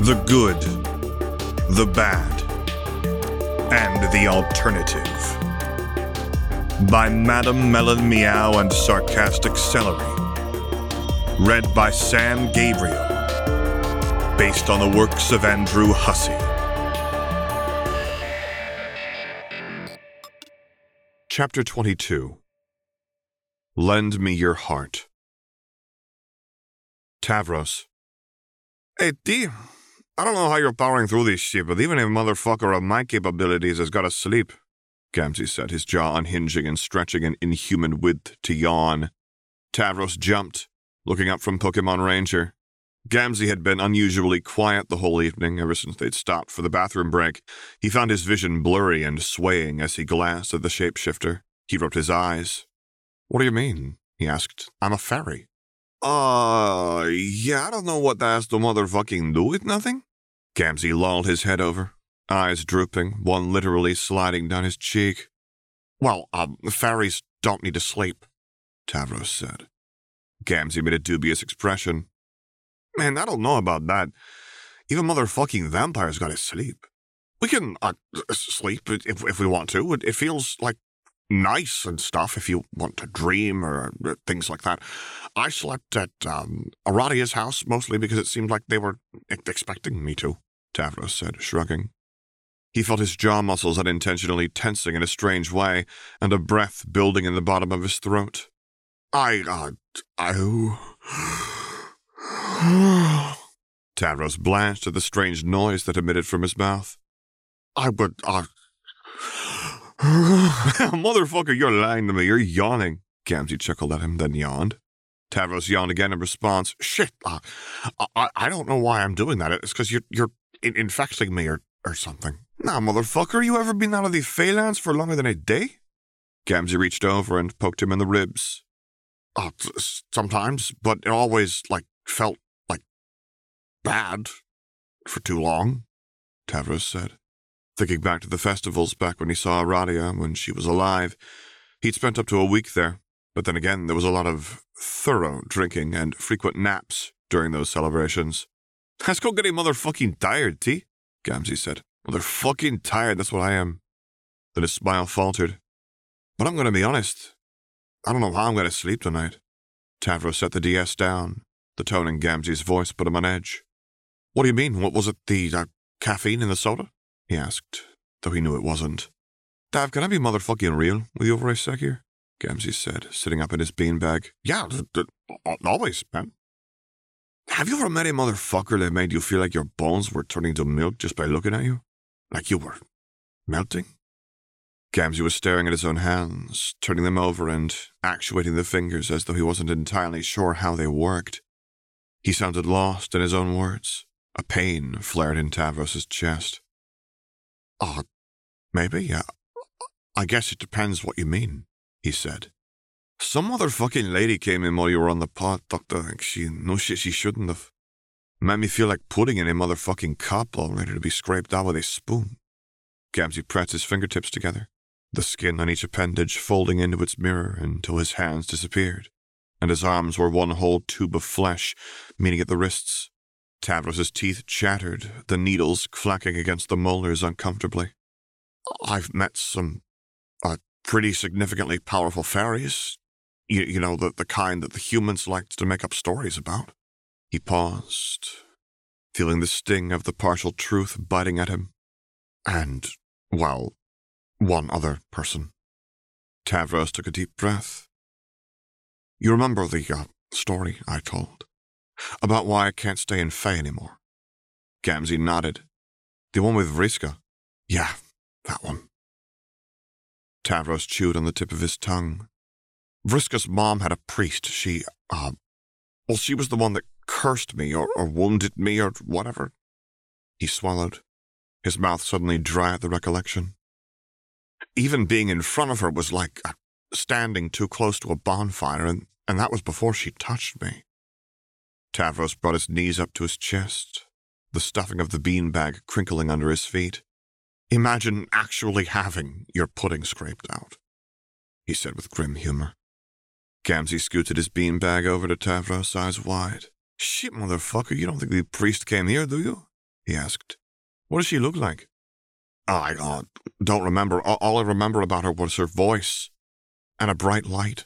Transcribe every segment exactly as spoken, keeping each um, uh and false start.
The good, the bad, and the alternative. By Madame Melon Meow and Sarcastic Celery. Read by Sam Gabriel. Based on the works of Andrew Hussey. Chapter twenty-two. Lend Me Your Heart. Tavros. Hey, T, I don't know how you're powering through this shit, but even a motherfucker of my capabilities has got to sleep, Gamzee said, his jaw unhinging and stretching an inhuman width to yawn. Tavros jumped, looking up from Pokemon Ranger. Gamzee had been unusually quiet the whole evening, ever since they'd stopped for the bathroom break. He found his vision blurry and swaying as he glanced at the shapeshifter. He rubbed his eyes. What do you mean? He asked. I'm a fairy. Uh, yeah, I don't know what that has to motherfucking do with nothing. Gamzee lolled his head over, eyes drooping, one literally sliding down his cheek. Well, um, fairies don't need to sleep, Tavros said. Gamzee made a dubious expression. Man, I don't know about that. Even motherfucking vampires gotta sleep. We can, uh, sleep if, if we want to. It, it feels like nice and stuff if you want to dream or things like that. I slept at um, Aradia's house mostly because it seemed like they were expecting me to, Tavros said, shrugging. He felt his jaw muscles unintentionally tensing in a strange way and a breath building in the bottom of his throat. I, uh, I... Tavros blanched at the strange noise that emitted from his mouth. I would, uh... Motherfucker, you're lying to me. You're yawning. Gamzee chuckled at him, then yawned. Tavros yawned again in response. Shit, uh, I, I don't know why I'm doing that. It's because you're, you're in- infecting me or, or something. Nah, motherfucker, you ever been out of the Phalanx for longer than a day? Gamzee reached over and poked him in the ribs. Uh, sometimes, but it always, like, felt, like, bad for too long, Tavros said. Thinking back to the festivals back when he saw Aradia when she was alive. He'd spent up to a week there, but then again there was a lot of thorough drinking and frequent naps during those celebrations. Let's go getting motherfucking tired, T, Gamzee said. Motherfucking tired, that's what I am. Then his smile faltered. But I'm going to be honest. I don't know how I'm going to sleep tonight. Tavros set the D S down. The tone in Gamzee's voice put him on edge. What do you mean? What was it, the uh, caffeine in the soda? He asked, though he knew it wasn't. Dav, can I be motherfucking real with you for a sec here? Gamzee said, sitting up in his beanbag. Yeah, d- d- always, man. Have you ever met a motherfucker that made you feel like your bones were turning to milk just by looking at you? Like you were melting? Gamzee was staring at his own hands, turning them over and actuating the fingers as though he wasn't entirely sure how they worked. He sounded lost in his own words. A pain flared in Tavros's chest. Oh, maybe, yeah. I guess it depends what you mean, he said. Some motherfucking lady came in while you were on the pot, Doctor, like she no shit she shouldn't have. Made me feel like pudding in a motherfucking cup all ready to be scraped out with a spoon. Gamzee pressed his fingertips together, the skin on each appendage folding into its mirror until his hands disappeared, and his arms were one whole tube of flesh, meeting at the wrists. Tavros's teeth chattered, the needles clacking against the molars uncomfortably. I've met some uh, pretty significantly powerful fairies. You, you know, the, the kind that the humans liked to make up stories about. He paused, feeling the sting of the partial truth biting at him. And, well, one other person. Tavros took a deep breath. You remember the uh, story I told? About why I can't stay in Fae anymore. Gamzee nodded. The one with Vriska? Yeah, that one. Tavros chewed on the tip of his tongue. Vriska's mom had a priest. She, uh, well, she was the one that cursed me or, or wounded me or whatever. He swallowed, his mouth suddenly dry at the recollection. Even being in front of her was like uh, standing too close to a bonfire, and, and that was before she touched me. Tavros brought his knees up to his chest, the stuffing of the beanbag crinkling under his feet. Imagine actually having your pudding scraped out, he said with grim humor. Gamzee scooted his beanbag over to Tavros, eyes wide. Shit, motherfucker, you don't think the priest came here, do you? he asked. What does she look like? Oh, I uh, don't remember. All, all I remember about her was her voice and a bright light.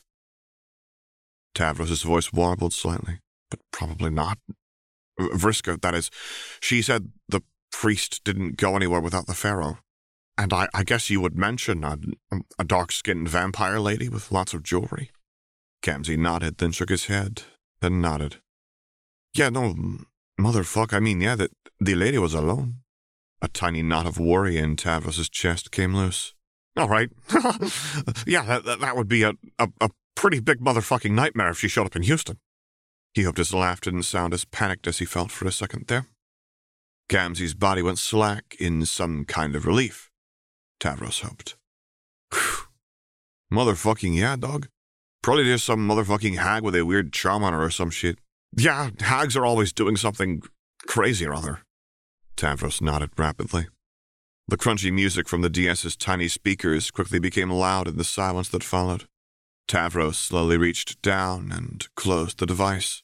Tavros's voice warbled slightly, but probably not. Vriska, that is, she said the priest didn't go anywhere without the pharaoh. And I, I guess you would mention a, a dark-skinned vampire lady with lots of jewelry. Gamzee nodded, then shook his head, then nodded. Yeah, no, motherfuck, I mean, yeah, that the lady was alone. A tiny knot of worry in Tavros's chest came loose. All right. yeah, that, that would be a, a, a pretty big motherfucking nightmare if she showed up in Houston. He hoped his laugh didn't sound as panicked as he felt for a second there. Gamzee's body went slack in some kind of relief. Tavros hoped. Whew. Motherfucking yeah, dog. Probably just some motherfucking hag with a weird charm on her or some shit. Yeah, hags are always doing something crazy or other. Tavros nodded rapidly. The crunchy music from the DS's tiny speakers quickly became loud in the silence that followed. Tavros slowly reached down and closed the device.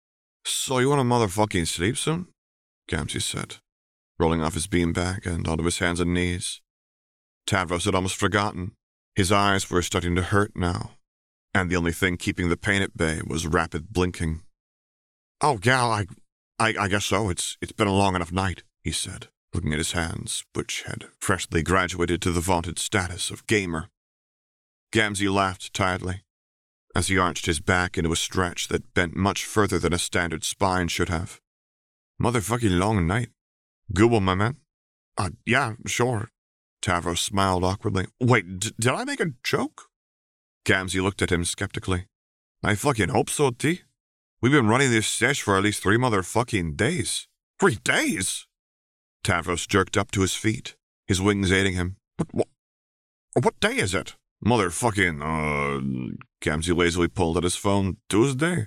So you want to motherfucking sleep soon? Gamzee said, rolling off his beanbag and onto his hands and knees. Tavros had almost forgotten. His eyes were starting to hurt now, and the only thing keeping the pain at bay was rapid blinking. Oh, gal, I, I, I guess so. It's, it's been a long enough night, he said, looking at his hands, which had freshly graduated to the vaunted status of gamer. Gamzee laughed tiredly, as he arched his back into a stretch that bent much further than a standard spine should have. Motherfucking long night. Good one, my man. Uh, yeah, sure. Tavros smiled awkwardly. Wait, d- did I make a joke? Gamzee looked at him skeptically. I fucking hope so, T. We've been running this sesh for at least three motherfucking days. Three days? Tavros jerked up to his feet, his wings aiding him. What, what, what day is it? Motherfucking, uh, Gamzee lazily pulled at his phone. Tuesday?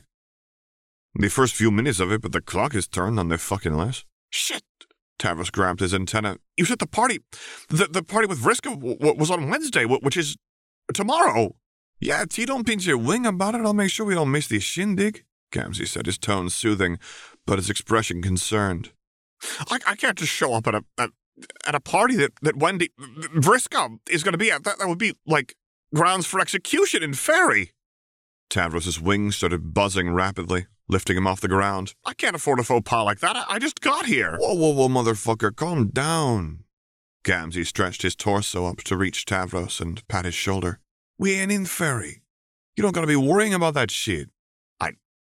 The first few minutes of it, but the clock is turned on the fucking less. Shit! Tavros grabbed his antenna. You said the party, the, the party with Vriska w- w- was on Wednesday, w- which is tomorrow. Yeah, T, don't pinch your wing about it. I'll make sure we don't miss the shindig, Gamzee said, his tone soothing, but his expression concerned. I, I can't just show up at a, at, at a party that, that Wendy, Vriska is going to be at. That, that would be, like, grounds for execution in Ferry. Tavros's wings started buzzing rapidly, lifting him off the ground. I can't afford a faux pas like that. I, I just got here. Whoa, whoa, whoa, motherfucker, calm down. Gamzee stretched his torso up to reach Tavros and pat his shoulder. We ain't in Ferry. You don't gotta be worrying about that shit. I...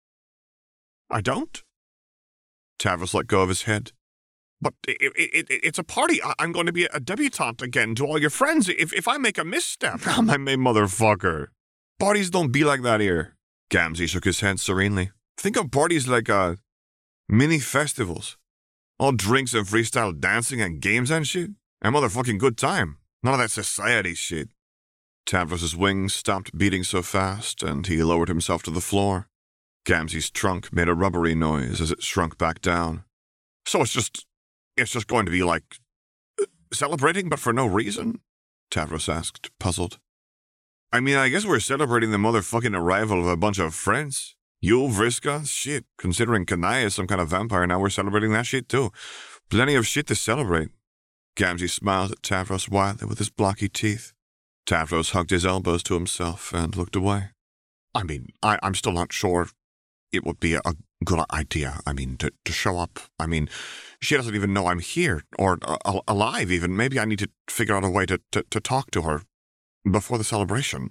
I don't? Tavros let go of his head. But it, it, it, it's a party. I, I'm going to be a debutante again to all your friends if, if I make a misstep. Oh, my motherfucker. Parties don't be like that here. Gamzee shook his head serenely. Think of parties like, uh, mini festivals. All drinks and freestyle dancing and games and shit. And motherfucking good time. None of that society shit. Tavros's wings stopped beating so fast, and he lowered himself to the floor. Gamzee's trunk made a rubbery noise as it shrunk back down. So it's just, it's just going to be like, celebrating but for no reason? Tavros asked, puzzled. I mean, I guess we're celebrating the motherfucking arrival of a bunch of friends. You, Vriska, shit. Considering Kanaya is some kind of vampire, now we're celebrating that shit too. Plenty of shit to celebrate. Gamzee smiled at Tavros wildly with his blocky teeth. Tavros hugged his elbows to himself and looked away. I mean, I, I'm still not sure it would be a, a good idea, I mean, to, to show up. I mean, she doesn't even know I'm here, or uh, alive even. Maybe I need to figure out a way to, to, to talk to her before the celebration.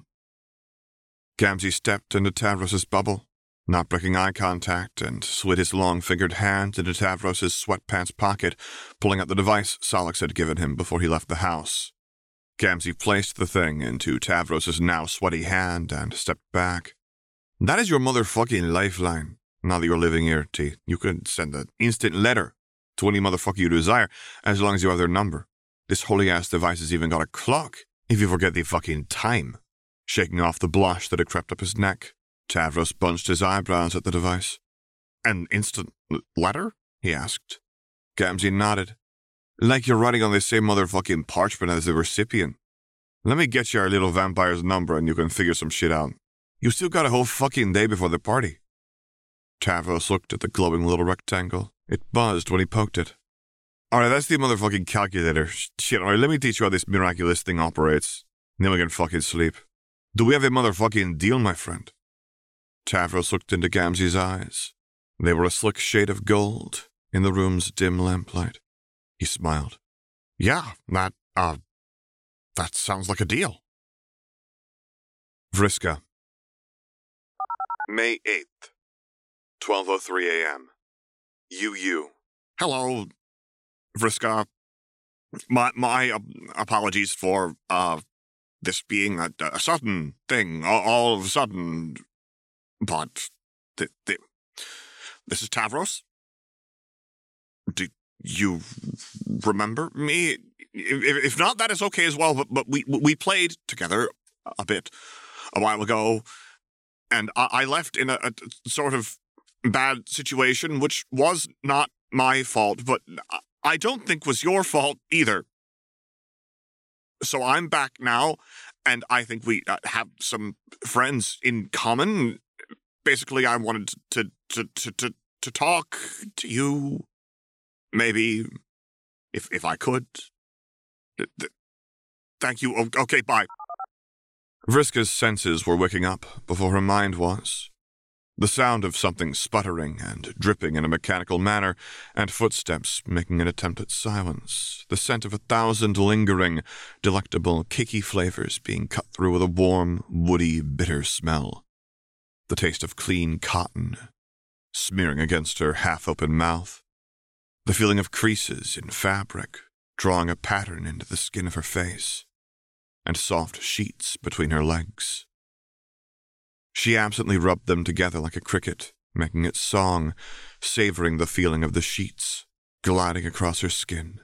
Gamzee stepped into Tavros's bubble, not breaking eye contact, and slid his long-fingered hand into Tavros's sweatpants pocket, pulling out the device Solix had given him before he left the house. Gamzee placed the thing into Tavros's now sweaty hand and stepped back. That is your motherfucking lifeline. Now that you're living here, T, you could send an instant letter to any motherfucker you desire, as long as you have their number. This holy-ass device has even got a clock, if you forget the fucking time. Shaking off the blush that had crept up his neck, Tavros bunched his eyebrows at the device. An instant letter? He asked. Gamzee nodded. Like you're writing on the same motherfucking parchment as the recipient. Let me get you our little vampire's number and you can figure some shit out. You still got a whole fucking day before the party. Tavros looked at the glowing little rectangle. It buzzed when he poked it. Alright, that's the motherfucking calculator. Shit, alright, let me teach you how this miraculous thing operates. Then we can fucking sleep. Do we have a motherfucking deal, my friend? Tavros looked into Gamzee's eyes. They were a slick shade of gold in the room's dim lamplight. He smiled. Yeah, that, uh, that sounds like a deal. Vriska. May eighth, twelve oh three a.m. U U. Hello, Vriska. My, my uh, apologies for, uh, this being a, a sudden thing, all, all of a sudden, but th- th- this is Tavros? Do you remember me? If, if not, that is okay as well, but, but we, we played together a bit a while ago, and I, I left in a, a sort of bad situation, which was not my fault, but I don't think was your fault either. So I'm back now, and I think we uh, have some friends in common. Basically, I wanted to to to to, to talk to you, maybe, if if I could. Th- th- thank you. O- okay, bye. Vriska's senses were waking up before her mind was. The sound of something sputtering and dripping in a mechanical manner, and footsteps making an attempt at silence, the scent of a thousand lingering, delectable, cakey flavors being cut through with a warm, woody, bitter smell. The taste of clean cotton, smearing against her half-open mouth. The feeling of creases in fabric, drawing a pattern into the skin of her face, and soft sheets between her legs. She absently rubbed them together like a cricket, making its song, savoring the feeling of the sheets, gliding across her skin.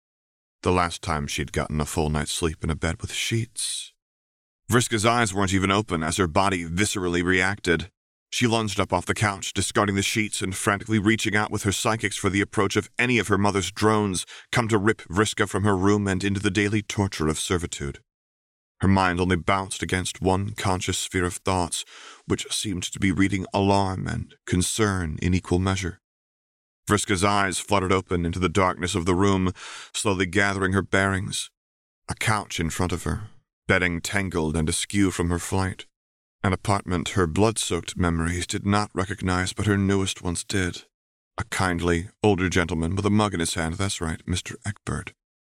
The last time she'd gotten a full night's sleep in a bed with sheets. Vriska's eyes weren't even open as her body viscerally reacted. She lunged up off the couch, discarding the sheets and frantically reaching out with her psychics for the approach of any of her mother's drones, come to rip Vriska from her room and into the daily torture of servitude. Her mind only bounced against one conscious sphere of thoughts, which seemed to be reading alarm and concern in equal measure. Vriska's eyes fluttered open into the darkness of the room, slowly gathering her bearings. A couch in front of her, bedding tangled and askew from her flight. An apartment her blood-soaked memories did not recognize, but her newest ones did. A kindly, older gentleman with a mug in his hand, that's right, Mister Egbert.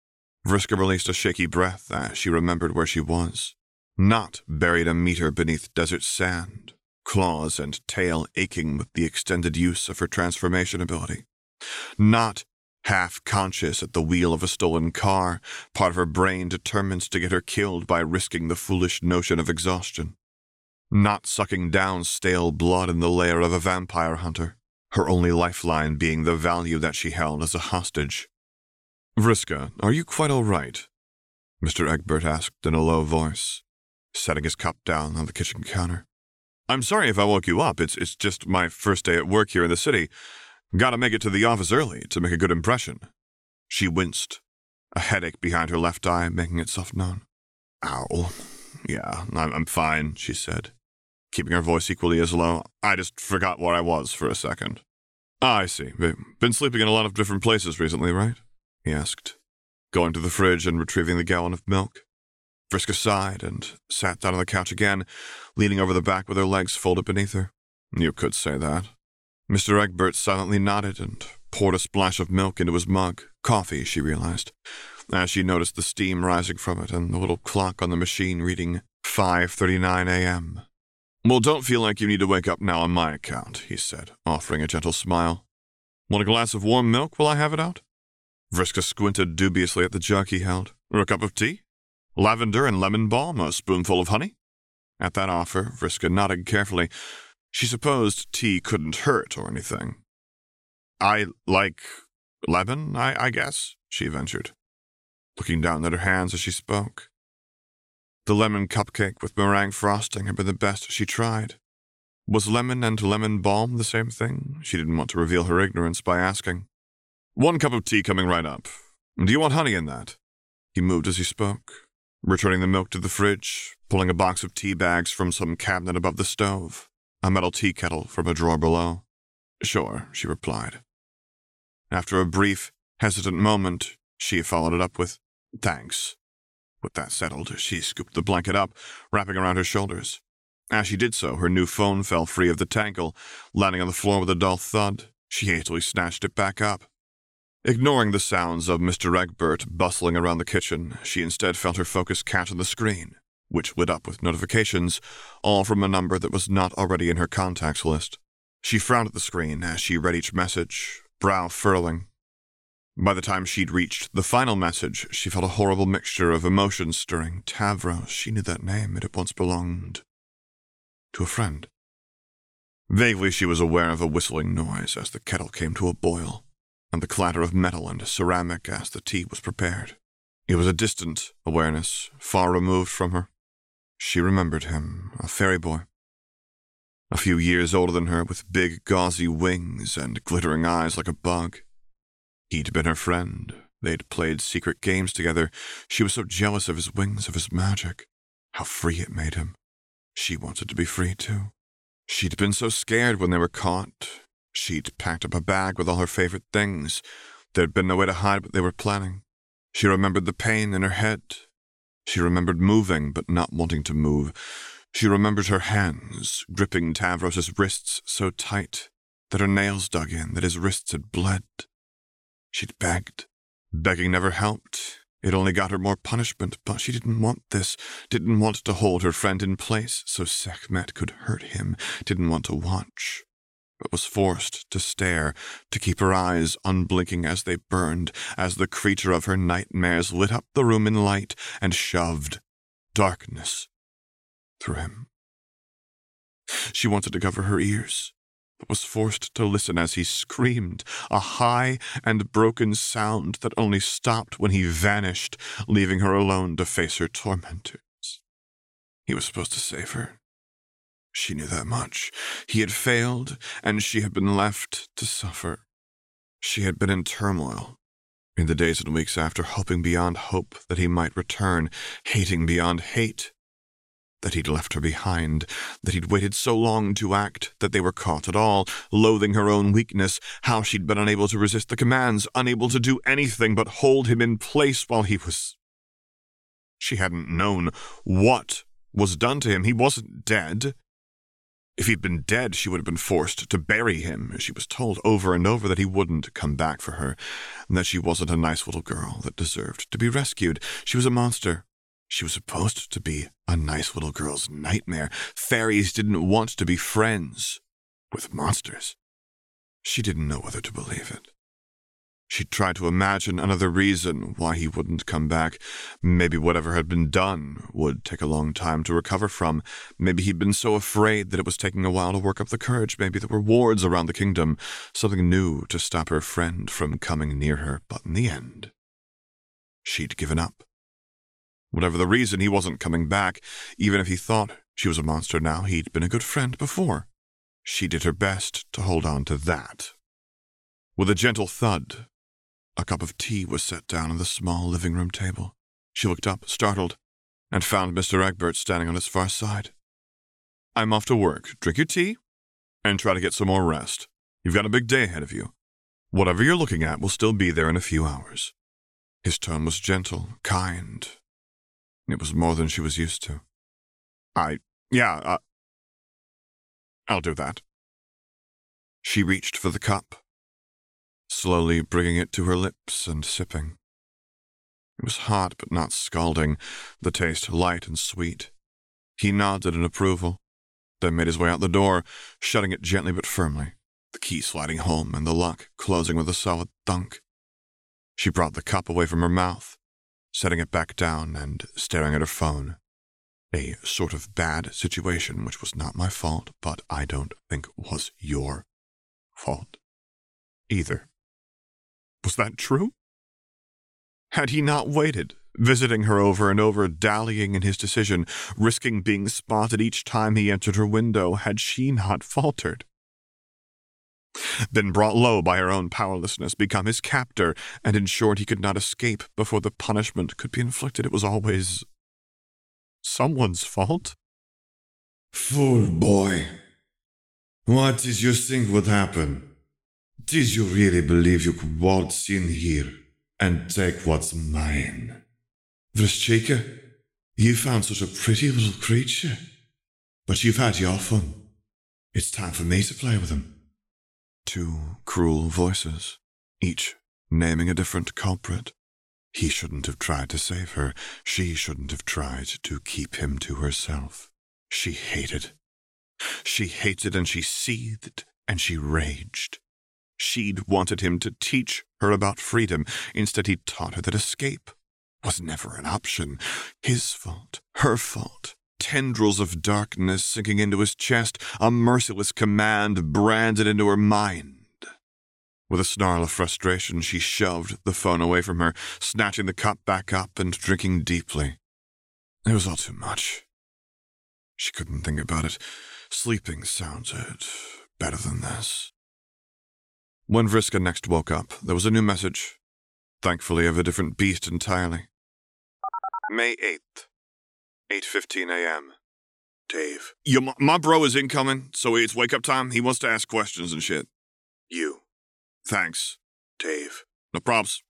Vriska released a shaky breath as she remembered where she was. Not buried a meter beneath desert sand, claws and tail aching with the extended use of her transformation ability. Not half-conscious at the wheel of a stolen car, part of her brain determined to get her killed by risking the foolish notion of exhaustion. Not sucking down stale blood in the lair of a vampire hunter, her only lifeline being the value that she held as a hostage. Vriska, are you quite all right? Mister Egbert asked in a low voice, setting his cup down on the kitchen counter. I'm sorry if I woke you up. It's it's just my first day at work here in the city. Gotta make it to the office early to make a good impression. She winced, a headache behind her left eye making itself known. Ow. Yeah, I'm, I'm fine, she said, keeping her voice equally as low. I just forgot where I was for a second. Ah, I see. Been sleeping in a lot of different places recently, right? He asked, going to the fridge and retrieving the gallon of milk. Vriska sighed and sat down on the couch again, leaning over the back with her legs folded beneath her. You could say that. Mister Egbert silently nodded and poured a splash of milk into his mug. Coffee, she realized, as she noticed the steam rising from it and the little clock on the machine reading five thirty-nine a.m. Well, don't feel like you need to wake up now on my account, he said, offering a gentle smile. Want a glass of warm milk while I have it out? Vriska squinted dubiously at the jug he held. Or a cup of tea? Lavender and lemon balm, a spoonful of honey? At that offer, Vriska nodded carefully. She supposed tea couldn't hurt or anything. I like lemon, I, I guess, she ventured, looking down at her hands as she spoke. The lemon cupcake with meringue frosting had been the best she tried. Was lemon and lemon balm the same thing? She didn't want to reveal her ignorance by asking. One cup of tea coming right up. Do you want honey in that? He moved as he spoke, returning the milk to the fridge, pulling a box of tea bags from some cabinet above the stove, a metal tea kettle from a drawer below. Sure, she replied. After a brief, Hesitant moment, she followed it up with, "Thanks." With that settled, she scooped the blanket up, wrapping around her shoulders. As she did so, her new phone fell free of the tangle, landing on the floor with a dull thud. She hastily snatched it back up. Ignoring the sounds of Mister Egbert bustling around the kitchen, she instead felt her focus catch on the screen, which lit up with notifications, all from a number that was not already in her contacts list. She frowned at the screen as she read each message, brow furrowing. By the time she'd reached the final message, she felt a horrible mixture of emotions stirring. Tavros, she knew that name. It had once belonged to a friend. Vaguely, she was aware of a whistling noise as the kettle came to a boil, and the clatter of metal and ceramic as the tea was prepared. It was a distant awareness, far removed from her. She remembered him, a fairy boy. A few years older than her, with big, gauzy wings and glittering eyes like a bug. He'd been her friend. They'd played secret games together. She was so jealous of his wings, of his magic. How free it made him. She wanted to be free, too. She'd been so scared when they were caught. She'd packed up a bag with all her favorite things. There'd been no way to hide what they were planning. She remembered the pain in her head. She remembered moving, but not wanting to move. She remembered her hands, gripping Tavros's wrists so tight that her nails dug in, that his wrists had bled. She'd begged. Begging never helped. It only got her more punishment, but she didn't want this, didn't want to hold her friend in place so Sekhmet could hurt him, didn't want to watch, but was forced to stare, to keep her eyes unblinking as they burned, as the creature of her nightmares lit up the room in light and shoved darkness through him. She wanted to cover her ears, but was forced to listen as he screamed, a high and broken sound that only stopped when he vanished, leaving her alone to face her tormentors. He was supposed to save her. She knew that much. He had failed, and she had been left to suffer. She had been in turmoil in the days and weeks after, hoping beyond hope that he might return, hating beyond hate that he'd left her behind, that he'd waited so long to act, that they were caught at all, loathing her own weakness, how she'd been unable to resist the commands, unable to do anything but hold him in place while he was... She hadn't known what was done to him. He wasn't dead. If he'd been dead, she would have been forced to bury him. She was told over and over that he wouldn't come back for her, and that she wasn't a nice little girl that deserved to be rescued. She was a monster. She was supposed to be a nice little girl's nightmare. Fairies didn't want to be friends with monsters. She didn't know whether to believe it. She tried to imagine another reason why he wouldn't come back. Maybe whatever had been done would take a long time to recover from. Maybe he'd been so afraid that it was taking a while to work up the courage. Maybe there were wards around the kingdom, something new to stop her friend from coming near her. But in the end, she'd given up. Whatever the reason, he wasn't coming back. Even if he thought she was a monster now, he'd been a good friend before. She did her best to hold on to that. With a gentle thud, a cup of tea was set down on the small living room table. She looked up, startled, and found Mister Egbert standing on his far side. "I'm off to work. Drink your tea and try to get some more rest. You've got a big day ahead of you. Whatever you're looking at will still be there in a few hours." His tone was gentle, kind. It was more than she was used to. I, yeah, uh, I'll do that. She reached for the cup, slowly bringing it to her lips and sipping. It was hot but not scalding, the taste light and sweet. He nodded in approval, then made his way out the door, shutting it gently but firmly, the key sliding home and the lock closing with a solid thunk. She brought the cup away from her mouth, setting it back down and staring at her phone. A sort of bad situation which was not my fault, but I don't think was your fault either. Was that true? Had he not waited, visiting her over and over, dallying in his decision, risking being spotted each time he entered her window, had she not faltered? Been brought low by her own powerlessness, become his captor, and ensured he could not escape before the punishment could be inflicted. It was always someone's fault. Fool boy. What did you think would happen? Did you really believe you could waltz in here and take what's mine? Vrishchika, you found such a pretty little creature. But you've had your fun. It's time for me to play with him. Two cruel voices, each naming a different culprit. He shouldn't have tried to save her. She shouldn't have tried to keep him to herself. She hated. She hated and she seethed and she raged. She'd wanted him to teach her about freedom. Instead, he taught her that escape was never an option. His fault, her fault. Tendrils of darkness sinking into his chest, a merciless command branded into her mind. With a snarl of frustration, she shoved the phone away from her, snatching the cup back up and drinking deeply. It was all too much. She couldn't think about it. Sleeping sounded better than this. When Vriska next woke up, there was a new message, thankfully of a different beast entirely. May eighth, eight fifteen a.m. Dave. Yo, my, my bro is incoming, so it's wake-up time. He wants to ask questions and shit. You. Thanks. Dave. No probs.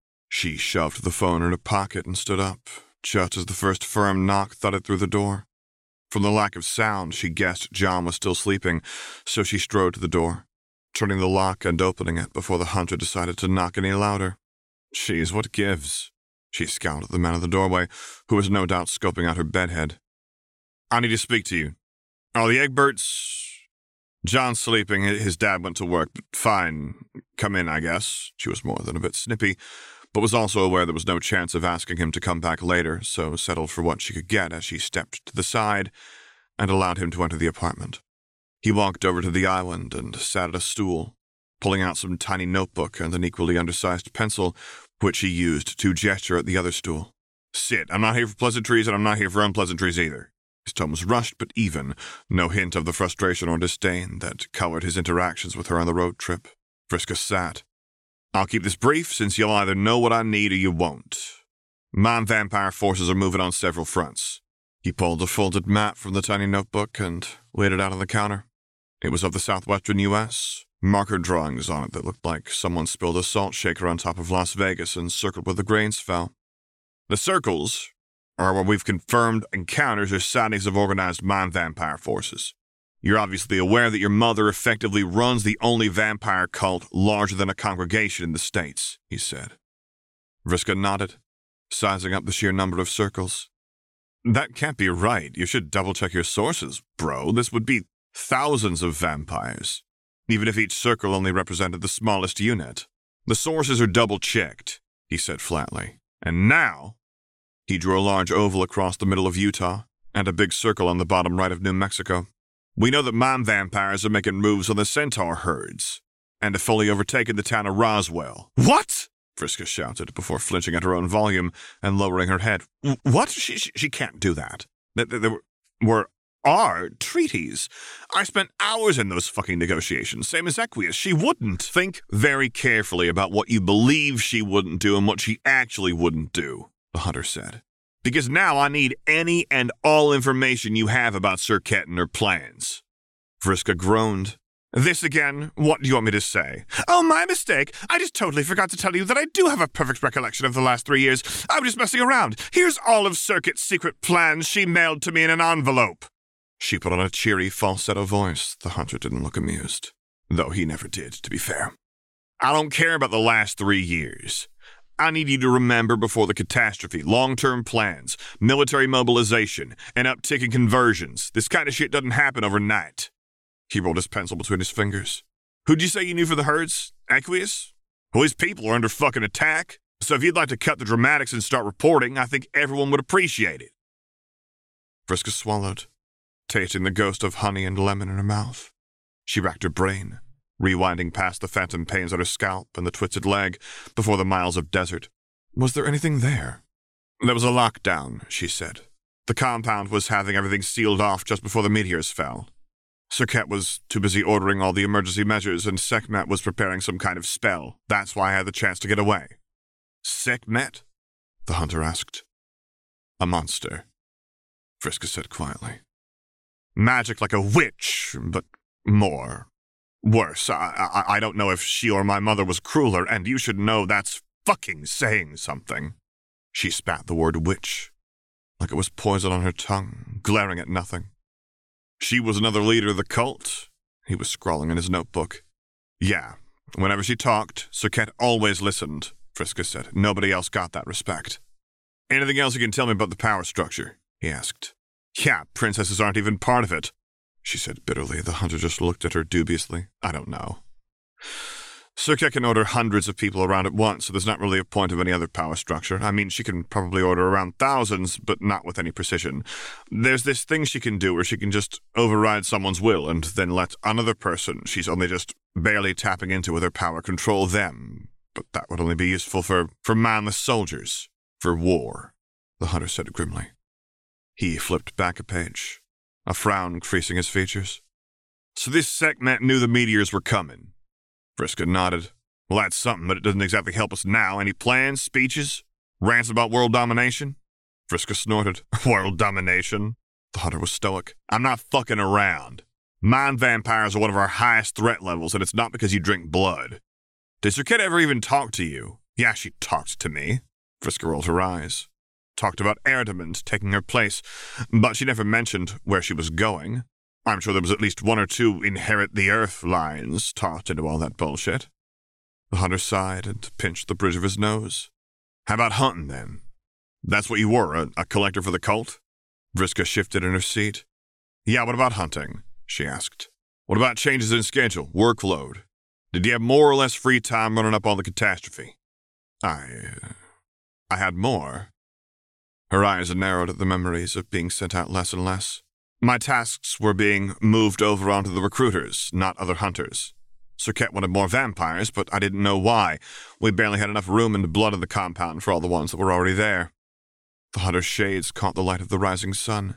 She shoved the phone in her pocket and stood up, just as the first firm knock thudded through the door. From the lack of sound, she guessed John was still sleeping, so she strode to the door, turning the lock and opening it before the hunter decided to knock any louder. She's what gives. She scowled at the man at the doorway, who was no doubt scoping out her bedhead. I need to speak to you. Are the Egberts... John's sleeping. His dad went to work, but fine. Come in, I guess. She was more than a bit snippy, but was also aware there was no chance of asking him to come back later, so settled for what she could get as she stepped to the side and allowed him to enter the apartment. He walked over to the island and sat at a stool, pulling out some tiny notebook and an equally undersized pencil, which he used to gesture at the other stool. Sit. I'm not here for pleasantries, and I'm not here for unpleasantries either. His tone was rushed but even, no hint of the frustration or disdain that colored his interactions with her on the road trip. Vriska sat. I'll keep this brief, since you'll either know what I need or you won't. Mind vampire forces are moving on several fronts. He pulled a folded map from the tiny notebook and laid it out on the counter. It was of the southwestern U S, marker drawings on it that looked like someone spilled a salt shaker on top of Las Vegas and circled where the grains fell. The circles are where we've confirmed encounters or sightings of organized mind vampire forces. You're obviously aware that your mother effectively runs the only vampire cult larger than a congregation in the States, he said. Vriska nodded, sizing up the sheer number of circles. That can't be right. You should double-check your sources, bro. This would be thousands of vampires, even if each circle only represented the smallest unit. The sources are double-checked, he said flatly. And now... He drew a large oval across the middle of Utah and a big circle on the bottom right of New Mexico. We know that mind vampires are making moves on the centaur herds and have fully overtaken the town of Roswell. What? Vriska shouted before flinching at her own volume and lowering her head. What? She, she, she can't do that. There, there were, are treaties. I spent hours in those fucking negotiations, same as Equius. She wouldn't. Think very carefully about what you believe she wouldn't do and what she actually wouldn't do, the hunter said. Because now I need any and all information you have about Serket and her plans. Vriska groaned. This again? What do you want me to say? Oh, my mistake. I just totally forgot to tell you that I do have a perfect recollection of the last three years. I was just messing around. Here's all of Serket's secret plans she mailed to me in an envelope. She put on a cheery falsetto voice. The hunter didn't look amused, though he never did, to be fair. I don't care about the last three years. I need you to remember before the catastrophe, long-term plans, military mobilization, an uptick in conversions. This kind of shit doesn't happen overnight. He rolled his pencil between his fingers. Who'd you say you knew for the herds? Equius? Well, his people are under fucking attack. So if you'd like to cut the dramatics and start reporting, I think everyone would appreciate it. Vriska swallowed, tasting the ghost of honey and lemon in her mouth. She racked her brain, rewinding past the phantom pains on her scalp and the twisted leg before the miles of desert. Was there anything there? There was a lockdown, she said. The compound was having everything sealed off just before the meteors fell. Serket was too busy ordering all the emergency measures, and Sekhmet was preparing some kind of spell. That's why I had the chance to get away. Sekhmet? The hunter asked. A monster, Vriska said quietly. Magic like a witch, but more. Worse, I, I, I don't know if she or my mother was crueler, and you should know that's fucking saying something. She spat the word witch, like it was poison on her tongue, glaring at nothing. She was another leader of the cult. He was scrawling in his notebook. Yeah, whenever she talked, Serket always listened, Vriska said. Nobody else got that respect. Anything else you can tell me about the power structure? He asked. Yeah, princesses aren't even part of it, she said bitterly. The hunter just looked at her dubiously. I don't know. Serket can order hundreds of people around at once, so there's not really a point of any other power structure. I mean, she can probably order around thousands, but not with any precision. There's this thing she can do where she can just override someone's will and then let another person she's only just barely tapping into with her power control them. But that would only be useful for, for manless soldiers. For war, the hunter said grimly. He flipped back a page, a frown creasing his features. So this Sekhmet knew the meteors were coming. Vriska nodded. Well, that's something, but it doesn't exactly help us now. Any plans, speeches, rants about world domination? Vriska snorted. World domination? The hunter was stoic. I'm not fucking around. Mind vampires are one of our highest threat levels, and it's not because you drink blood. Did Serket ever even talk to you? Yeah, she talked to me. Vriska rolled her eyes. Talked about Erdemund taking her place, but she never mentioned where she was going. I'm sure there was at least one or two inherit the earth lines taught into all that bullshit. The hunter sighed and pinched the bridge of his nose. How about hunting, then? That's what you were, a, a collector for the cult? Vriska shifted in her seat. Yeah, what about hunting? She asked. What about changes in schedule, workload? Did you have more or less free time running up on the catastrophe? I... Uh, I had more. Her eyes narrowed at the memories of being sent out less and less. My tasks were being moved over onto the recruiters, not other hunters. Serket wanted more vampires, but I didn't know why. We barely had enough room and blood in the compound for all the ones that were already there. The hunter's shades caught the light of the rising sun.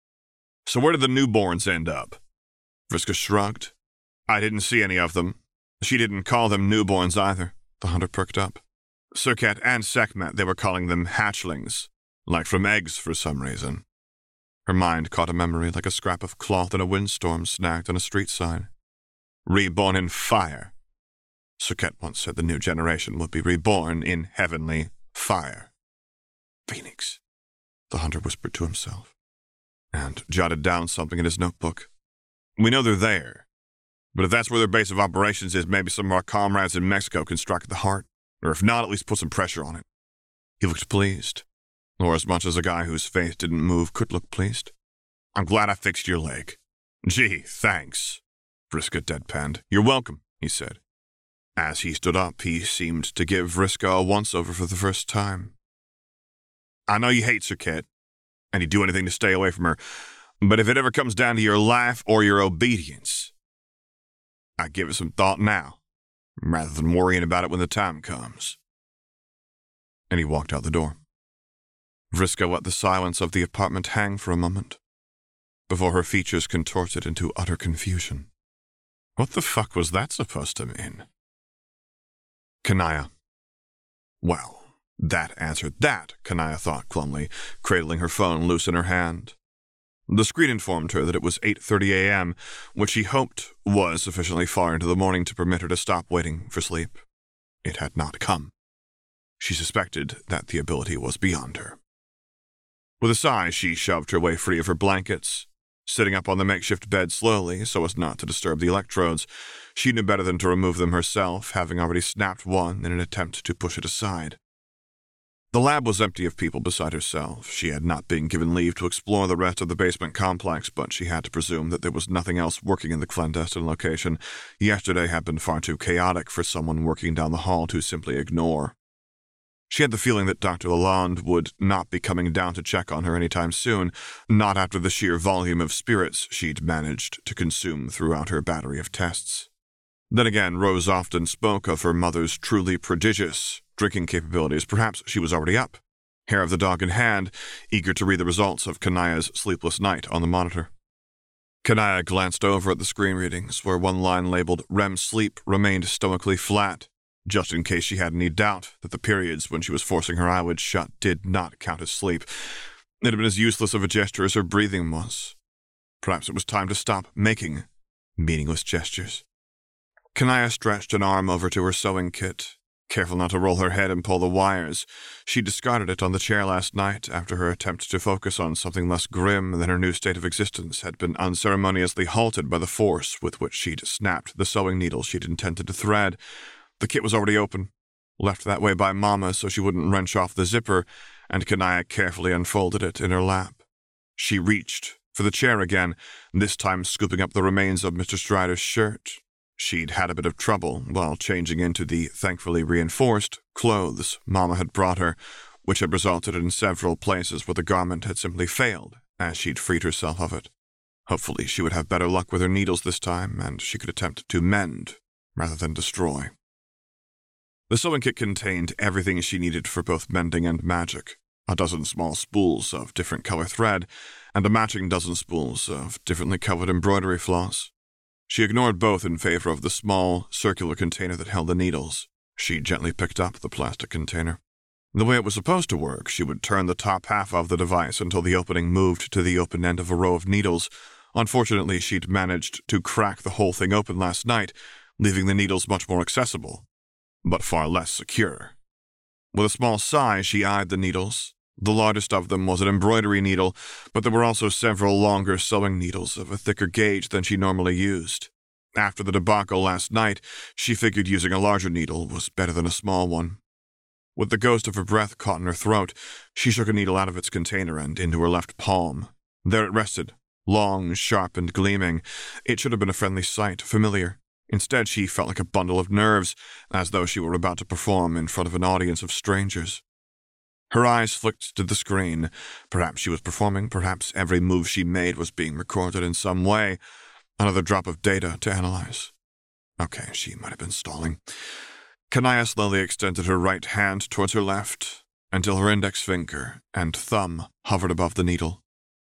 So where did the newborns end up? Vriska shrugged. I didn't see any of them. She didn't call them newborns either. The hunter perked up. Serket and Sekhmet, they were calling them hatchlings, like from eggs for some reason. Her mind caught a memory like a scrap of cloth in a windstorm snagged on a street sign. Reborn in fire. Serket once said the new generation would be reborn in heavenly fire. Phoenix, the hunter whispered to himself, and jotted down something in his notebook. We know they're there, but if that's where their base of operations is, maybe some of our comrades in Mexico can strike at the heart. Or if not, at least put some pressure on it. He looked pleased, or as much as a guy whose face didn't move could look pleased. I'm glad I fixed your leg. Gee, thanks. Vriska deadpanned. You're welcome, he said. As he stood up, he seemed to give Vriska a once-over for the first time. I know you hate Serket, and you'd do anything to stay away from her, but if it ever comes down to your life or your obedience, I'd give it some thought now, rather than worrying about it when the time comes. And he walked out the door. Vriska let the silence of the apartment hang for a moment, before her features contorted into utter confusion. What the fuck was that supposed to mean? Kanaya. Well, that answered that, Kanaya thought glumly, cradling her phone loose in her hand. The screen informed her that it was eight thirty a.m., which she hoped was sufficiently far into the morning to permit her to stop waiting for sleep. It had not come. She suspected that the ability was beyond her. With a sigh, she shoved her way free of her blankets. Sitting up on the makeshift bed slowly, so as not to disturb the electrodes, she knew better than to remove them herself, having already snapped one in an attempt to push it aside. The lab was empty of people beside herself. She had not been given leave to explore the rest of the basement complex, but she had to presume that there was nothing else working in the clandestine location. Yesterday had been far too chaotic for someone working down the hall to simply ignore. She had the feeling that Doctor Lalonde would not be coming down to check on her anytime soon, not after the sheer volume of spirits she'd managed to consume throughout her battery of tests. Then again, Rose often spoke of her mother's truly prodigious drinking capabilities. Perhaps she was already up, hair of the dog in hand, eager to read the results of Kanaya's sleepless night on the monitor. Kanaya glanced over at the screen readings, where one line labeled R E M sleep remained stoically flat, just in case she had any doubt that the periods when she was forcing her eyelids shut did not count as sleep. It had been as useless of a gesture as her breathing was. Perhaps it was time to stop making meaningless gestures. Kanaya stretched an arm over to her sewing kit. Careful not to roll her head and pull the wires, she discarded it on the chair last night after her attempt to focus on something less grim than her new state of existence had been unceremoniously halted by the force with which she'd snapped the sewing needle she'd intended to thread. The kit was already open, left that way by Mama so she wouldn't wrench off the zipper, and Kanaya carefully unfolded it in her lap. She reached for the chair again, this time scooping up the remains of Mister Strider's shirt. She'd had a bit of trouble while changing into the thankfully reinforced clothes Mama had brought her, which had resulted in several places where the garment had simply failed as she'd freed herself of it. Hopefully she would have better luck with her needles this time, and she could attempt to mend rather than destroy. The sewing kit contained everything she needed for both mending and magic, a dozen small spools of different color thread, and a matching dozen spools of differently colored embroidery floss. She ignored both in favor of the small, circular container that held the needles. She gently picked up the plastic container. The way it was supposed to work, she would turn the top half of the device until the opening moved to the open end of a row of needles. Unfortunately, she'd managed to crack the whole thing open last night, leaving the needles much more accessible, but far less secure. With a small sigh, she eyed the needles. The largest of them was an embroidery needle, but there were also several longer sewing needles of a thicker gauge than she normally used. After the debacle last night, she figured using a larger needle was better than a small one. With the ghost of her breath caught in her throat, she shook a needle out of its container and into her left palm. There it rested, long, sharp, and gleaming. It should have been a friendly sight, familiar. Instead, she felt like a bundle of nerves, as though she were about to perform in front of an audience of strangers. Her eyes flicked to the screen. Perhaps she was performing, perhaps every move she made was being recorded in some way. Another drop of data to analyze. Okay, she might have been stalling. Kanaya slowly extended her right hand towards her left, until her index finger and thumb hovered above the needle.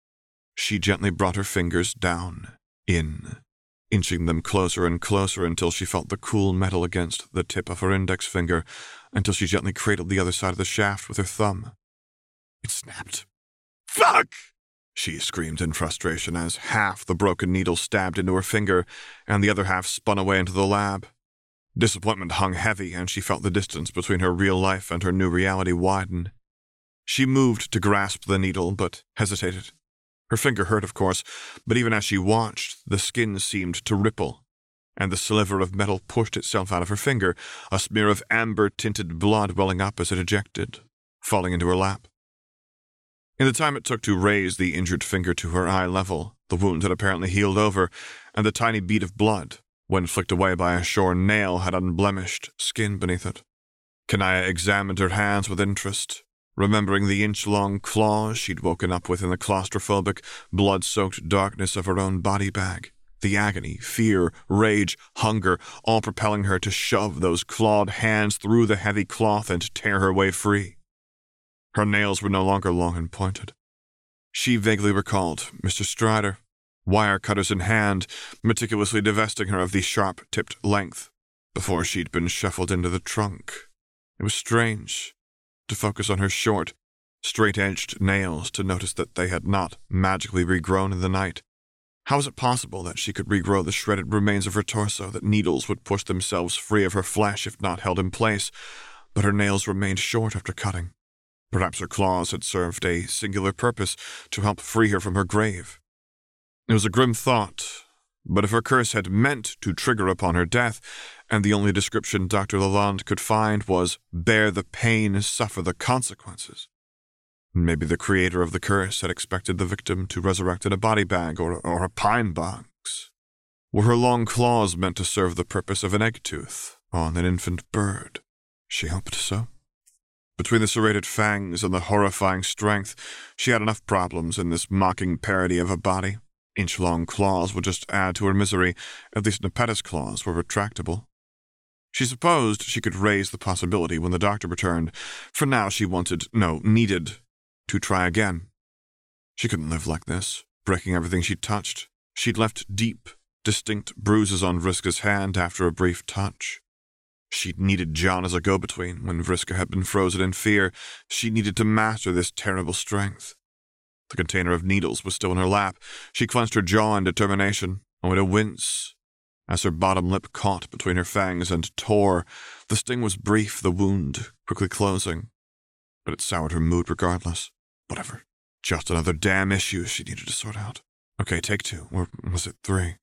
She gently brought her fingers down, in, inching them closer and closer until she felt the cool metal against the tip of her index finger, until she gently cradled the other side of the shaft with her thumb. It snapped. Fuck! She screamed in frustration as half the broken needle stabbed into her finger and the other half spun away into the lab. Disappointment hung heavy, and she felt the distance between her real life and her new reality widen. She moved to grasp the needle, but hesitated. Her finger hurt, of course, but even as she watched, the skin seemed to ripple, and the sliver of metal pushed itself out of her finger, a smear of amber-tinted blood welling up as it ejected, falling into her lap. In the time it took to raise the injured finger to her eye level, the wound had apparently healed over, and the tiny bead of blood, when flicked away by a shorn nail, had unblemished skin beneath it. Kanaya examined her hands with interest, remembering the inch-long claws she'd woken up with in the claustrophobic, blood-soaked darkness of her own body bag. The agony, fear, rage, hunger, all propelling her to shove those clawed hands through the heavy cloth and tear her way free. Her nails were no longer long and pointed. She vaguely recalled Mister Strider, wire cutters in hand, meticulously divesting her of the sharp-tipped length before she'd been shuffled into the trunk. It was strange to focus on her short, straight-edged nails to notice that they had not magically regrown in the night. How was it possible that she could regrow the shredded remains of her torso, that needles would push themselves free of her flesh if not held in place, but her nails remained short after cutting? Perhaps her claws had served a singular purpose to help free her from her grave. It was a grim thought, but if her curse had meant to trigger upon her death, and the only description Doctor Lalonde could find was, bear the pain, suffer the consequences, maybe the creator of the curse had expected the victim to resurrect in a body bag or, or a pine box. Were her long claws meant to serve the purpose of an egg tooth on an infant bird? She hoped so. Between the serrated fangs and the horrifying strength, she had enough problems in this mocking parody of a body. Inch-long claws would just add to her misery. At least Nepeta's claws were retractable. She supposed she could raise the possibility when the doctor returned. For now she wanted, no, needed, to try again. She couldn't live like this, breaking everything she touched. She'd left deep, distinct bruises on Vriska's hand after a brief touch. She'd needed John as a go-between when Vriska had been frozen in fear. She needed to master this terrible strength. The container of needles was still in her lap. She clenched her jaw in determination, only to wince As her bottom lip caught between her fangs and tore, the sting was brief, the wound quickly closing. But it soured her mood regardless. Whatever. Just another damn issue she needed to sort out. Okay, take two. Or was it three?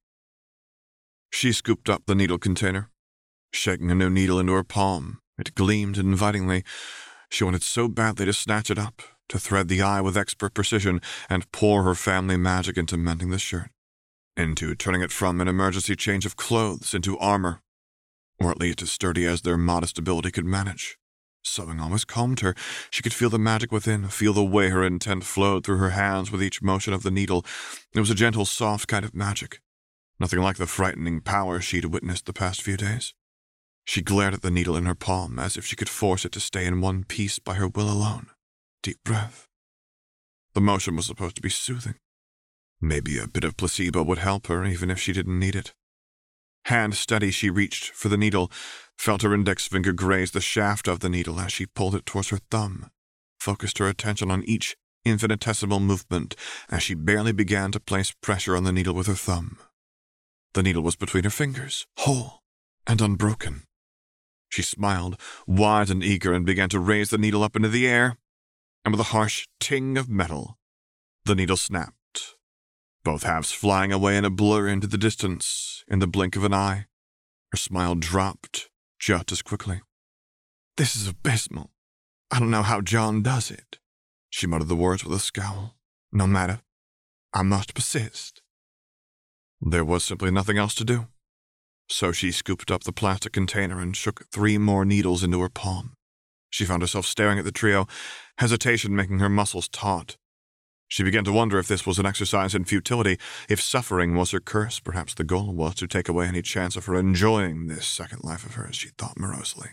She scooped up the needle container, shaking a new needle into her palm. It gleamed invitingly. She wanted so badly to snatch it up, to thread the eye with expert precision, and pour her family magic into mending the shirt. Into turning it from an emergency change of clothes into armor, or at least as sturdy as their modest ability could manage. Sewing always calmed her. She could feel the magic within, feel the way her intent flowed through her hands with each motion of the needle. It was a gentle, soft kind of magic, nothing like the frightening power she'd witnessed the past few days. She glared at the needle in her palm as if she could force it to stay in one piece by her will alone. Deep breath. The motion was supposed to be soothing. Maybe a bit of placebo would help her, even if she didn't need it. Hand steady, she reached for the needle, felt her index finger graze the shaft of the needle as she pulled it towards her thumb, focused her attention on each infinitesimal movement as she barely began to place pressure on the needle with her thumb. The needle was between her fingers, whole and unbroken. She smiled, wide and eager, and began to raise the needle up into the air, and with a harsh ting of metal, the needle snapped, both halves flying away in a blur into the distance in the blink of an eye. Her smile dropped just as quickly. "This is abysmal. I don't know how John does it." She muttered the words with a scowl. "No matter. I must persist." There was simply nothing else to do. So she scooped up the plastic container and shook three more needles into her palm. She found herself staring at the trio, hesitation making her muscles taut. She began to wonder if this was an exercise in futility, if suffering was her curse. Perhaps the goal was to take away any chance of her enjoying this second life of hers, she thought morosely.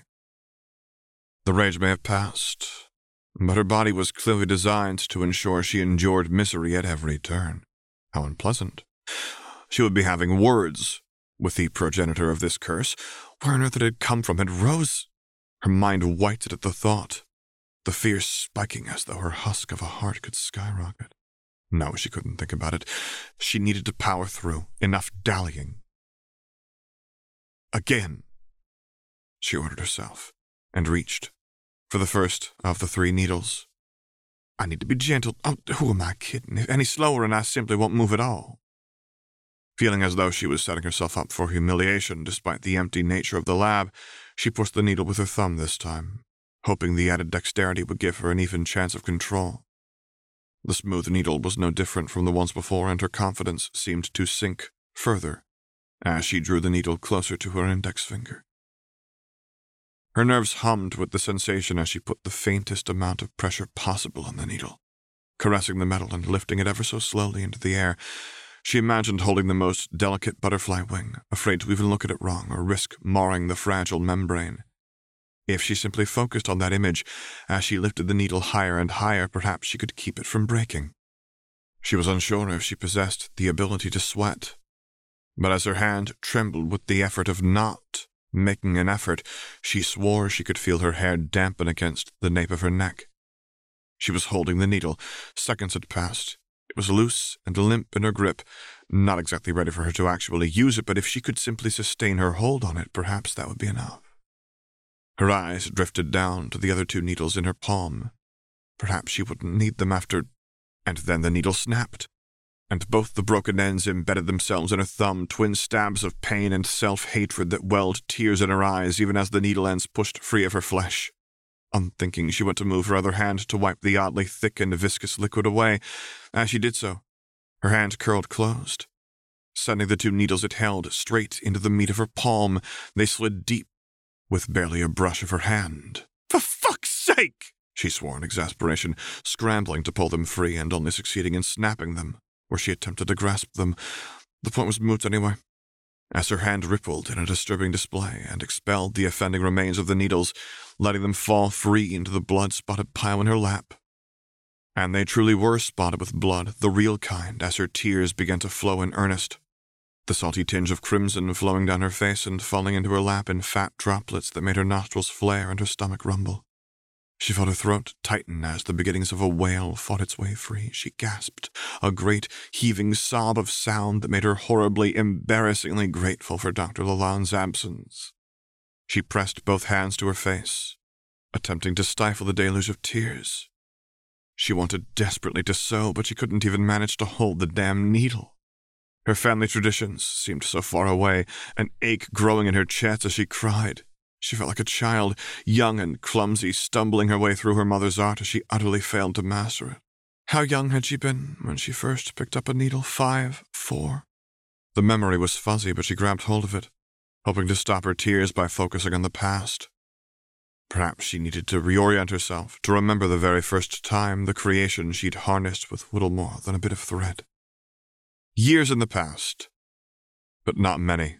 The rage may have passed, but her body was clearly designed to ensure she endured misery at every turn. How unpleasant. She would be having words with the progenitor of this curse. Where on earth it had come from? And Rose... Her mind whited at the thought, the fear spiking as though her husk of a heart could skyrocket. No, she couldn't think about it. She needed to power through. Enough dallying. Again, she ordered herself, and reached for the first of the three needles. I need to be gentle. Oh, who am I kidding? If any slower and I simply won't move at all. Feeling as though she was setting herself up for humiliation despite the empty nature of the lab, she pushed the needle with her thumb this time, hoping the added dexterity would give her an even chance of control. The smooth needle was no different from the ones before, and her confidence seemed to sink further as she drew the needle closer to her index finger. Her nerves hummed with the sensation as she put the faintest amount of pressure possible on the needle, caressing the metal and lifting it ever so slowly into the air. She imagined holding the most delicate butterfly wing, afraid to even look at it wrong or risk marring the fragile membrane. If she simply focused on that image as she lifted the needle higher and higher, perhaps she could keep it from breaking. She was unsure if she possessed the ability to sweat, but as her hand trembled with the effort of not making an effort, she swore she could feel her hair dampen against the nape of her neck. She was holding the needle. Seconds had passed. It was loose and limp in her grip, not exactly ready for her to actually use it, but if she could simply sustain her hold on it, perhaps that would be enough. Her eyes drifted down to the other two needles in her palm. Perhaps she wouldn't need them after... And then the needle snapped, and both the broken ends embedded themselves in her thumb, twin stabs of pain and self-hatred that welled tears in her eyes even as the needle ends pushed free of her flesh. Unthinking, she went to move her other hand to wipe the oddly thick and viscous liquid away. As she did so, her hand curled closed, sending the two needles it held straight into the meat of her palm. They slid deep, with barely a brush of her hand. "For fuck's sake!" she swore in exasperation, scrambling to pull them free and only succeeding in snapping them where she attempted to grasp them. The point was moot anyway, as her hand rippled in a disturbing display and expelled the offending remains of the needles, letting them fall free into the blood-spotted pile in her lap. And they truly were spotted with blood, the real kind, as her tears began to flow in earnest, the salty tinge of crimson flowing down her face and falling into her lap in fat droplets that made her nostrils flare and her stomach rumble. She felt her throat tighten as the beginnings of a wail fought its way free. She gasped, a great, heaving sob of sound that made her horribly, embarrassingly grateful for Doctor Lalanne's absence. She pressed both hands to her face, attempting to stifle the deluge of tears. She wanted desperately to sew, but she couldn't even manage to hold the damn needle. Her family traditions seemed so far away, an ache growing in her chest as she cried. She felt like a child, young and clumsy, stumbling her way through her mother's art as she utterly failed to master it. How young had she been when she first picked up a needle? Five? Four? The memory was fuzzy, but she grabbed hold of it, hoping to stop her tears by focusing on the past. Perhaps she needed to reorient herself, to remember the very first time the creation she'd harnessed with little more than a bit of thread. Years in the past, but not many.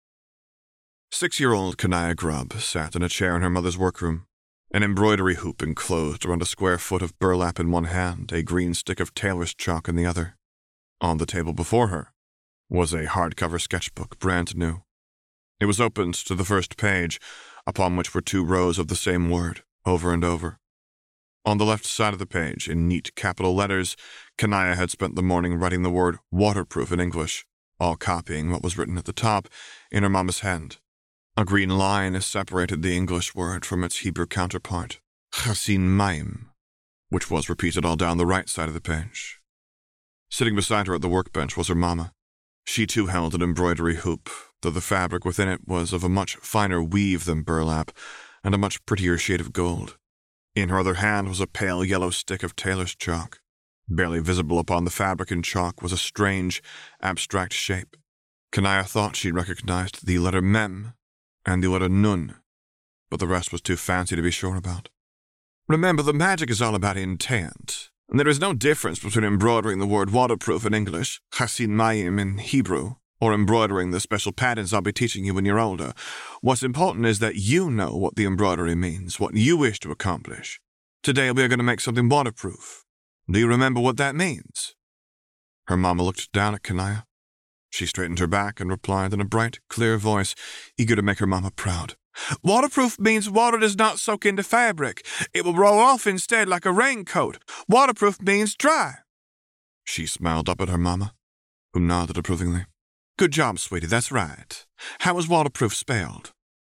Six-year-old Kanaya Grubb sat in a chair in her mother's workroom, an embroidery hoop enclosed around a square foot of burlap in one hand, a green stick of tailor's chalk in the other. On the table before her was a hardcover sketchbook, brand new. It was opened to the first page, upon which were two rows of the same word, over and over. On the left side of the page, in neat capital letters, Kanaya had spent the morning writing the word waterproof in English, all copying what was written at the top in her mama's hand. A green line separated the English word from its Hebrew counterpart, Chasin Mayim, which was repeated all down the right side of the page. Sitting beside her at the workbench was her mama. She too held an embroidery hoop, though the fabric within it was of a much finer weave than burlap, and a much prettier shade of gold. In her other hand was a pale yellow stick of tailor's chalk. Barely visible upon the fabric in chalk was a strange, abstract shape. Kanaya thought she recognized the letter Mem and the letter Nun, but the rest was too fancy to be sure about. Remember, the magic is all about intent, and there is no difference between embroidering the word waterproof in English, Chasin Mayim in Hebrew, or embroidering the special patterns I'll be teaching you when you're older. What's important is that you know what the embroidery means, what you wish to accomplish. Today we are going to make something waterproof. Do you remember what that means? Her mama looked down at Kanaya. She straightened her back and replied in a bright, clear voice, eager to make her mama proud. Waterproof means water does not soak into fabric. It will roll off instead like a raincoat. Waterproof means dry. She smiled up at her mama, who nodded approvingly. Good job, sweetie, that's right. How is waterproof spelled?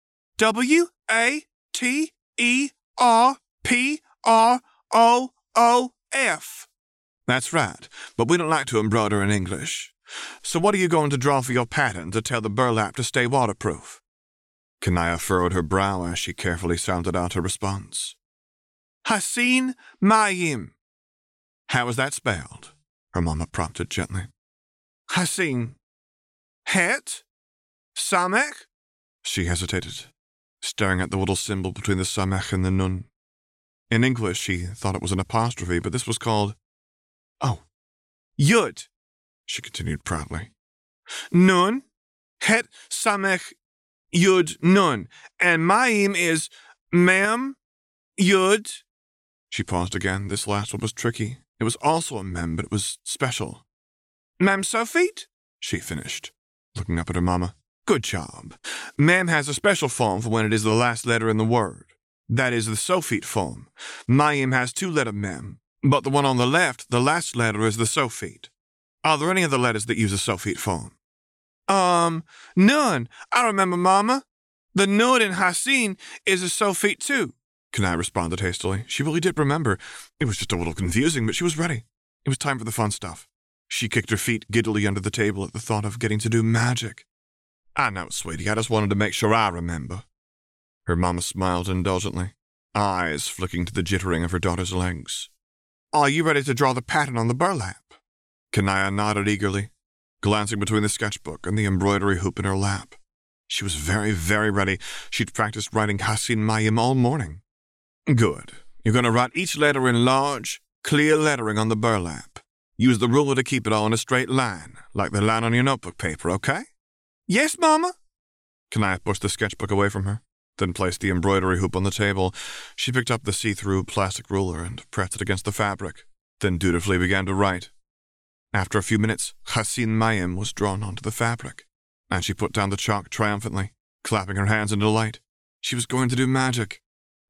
W A T E R P R O O F. That's right, but we don't like to embroider in English. So what are you going to draw for your pattern to tell the burlap to stay waterproof? Kanaya furrowed her brow as she carefully sounded out her response. Chasin Mayim. How is that spelled? Her mama prompted gently. Chasin. Het? Samech? She hesitated, staring at the little symbol between the samech and the nun. In English, she thought it was an apostrophe, but this was called... Oh, Yud, she continued proudly. Nun, Het, Samech, Yud, Nun, and Mayim is Mem, Yud. She paused again. This last one was tricky. It was also a mem, but it was special. Mem Sofit? She finished, looking up at her mama. Good job. Mem has a special form for when it is the last letter in the word. That is the Sofit form. Mayim has two-letter mem, but the one on the left, the last letter, is the Sofit. Are there any other letters that use a Sofit form? Um, none. I remember, Mama. The nun in Chasin is a Sofit too. Kanaya responded hastily. She really did remember. It was just a little confusing, but she was ready. It was time for the fun stuff. She kicked her feet giddily under the table at the thought of getting to do magic. I know, sweetie. I just wanted to make sure I remember. Her mama smiled indulgently, eyes flicking to the jittering of her daughter's legs. Are you ready to draw the pattern on the burlap? Kanaya nodded eagerly, glancing between the sketchbook and the embroidery hoop in her lap. She was very, very ready. She'd practiced writing Chasin Mayim all morning. Good. You're going to write each letter in large, clear lettering on the burlap. Use the ruler to keep it all in a straight line, like the line on your notebook paper, okay? Yes, Mama. Kanaya pushed the sketchbook away from her, then placed the embroidery hoop on the table. She picked up the see-through plastic ruler and pressed it against the fabric, then dutifully began to write. After a few minutes, Chasin Mayim was drawn onto the fabric, and she put down the chalk triumphantly, clapping her hands in delight. She was going to do magic.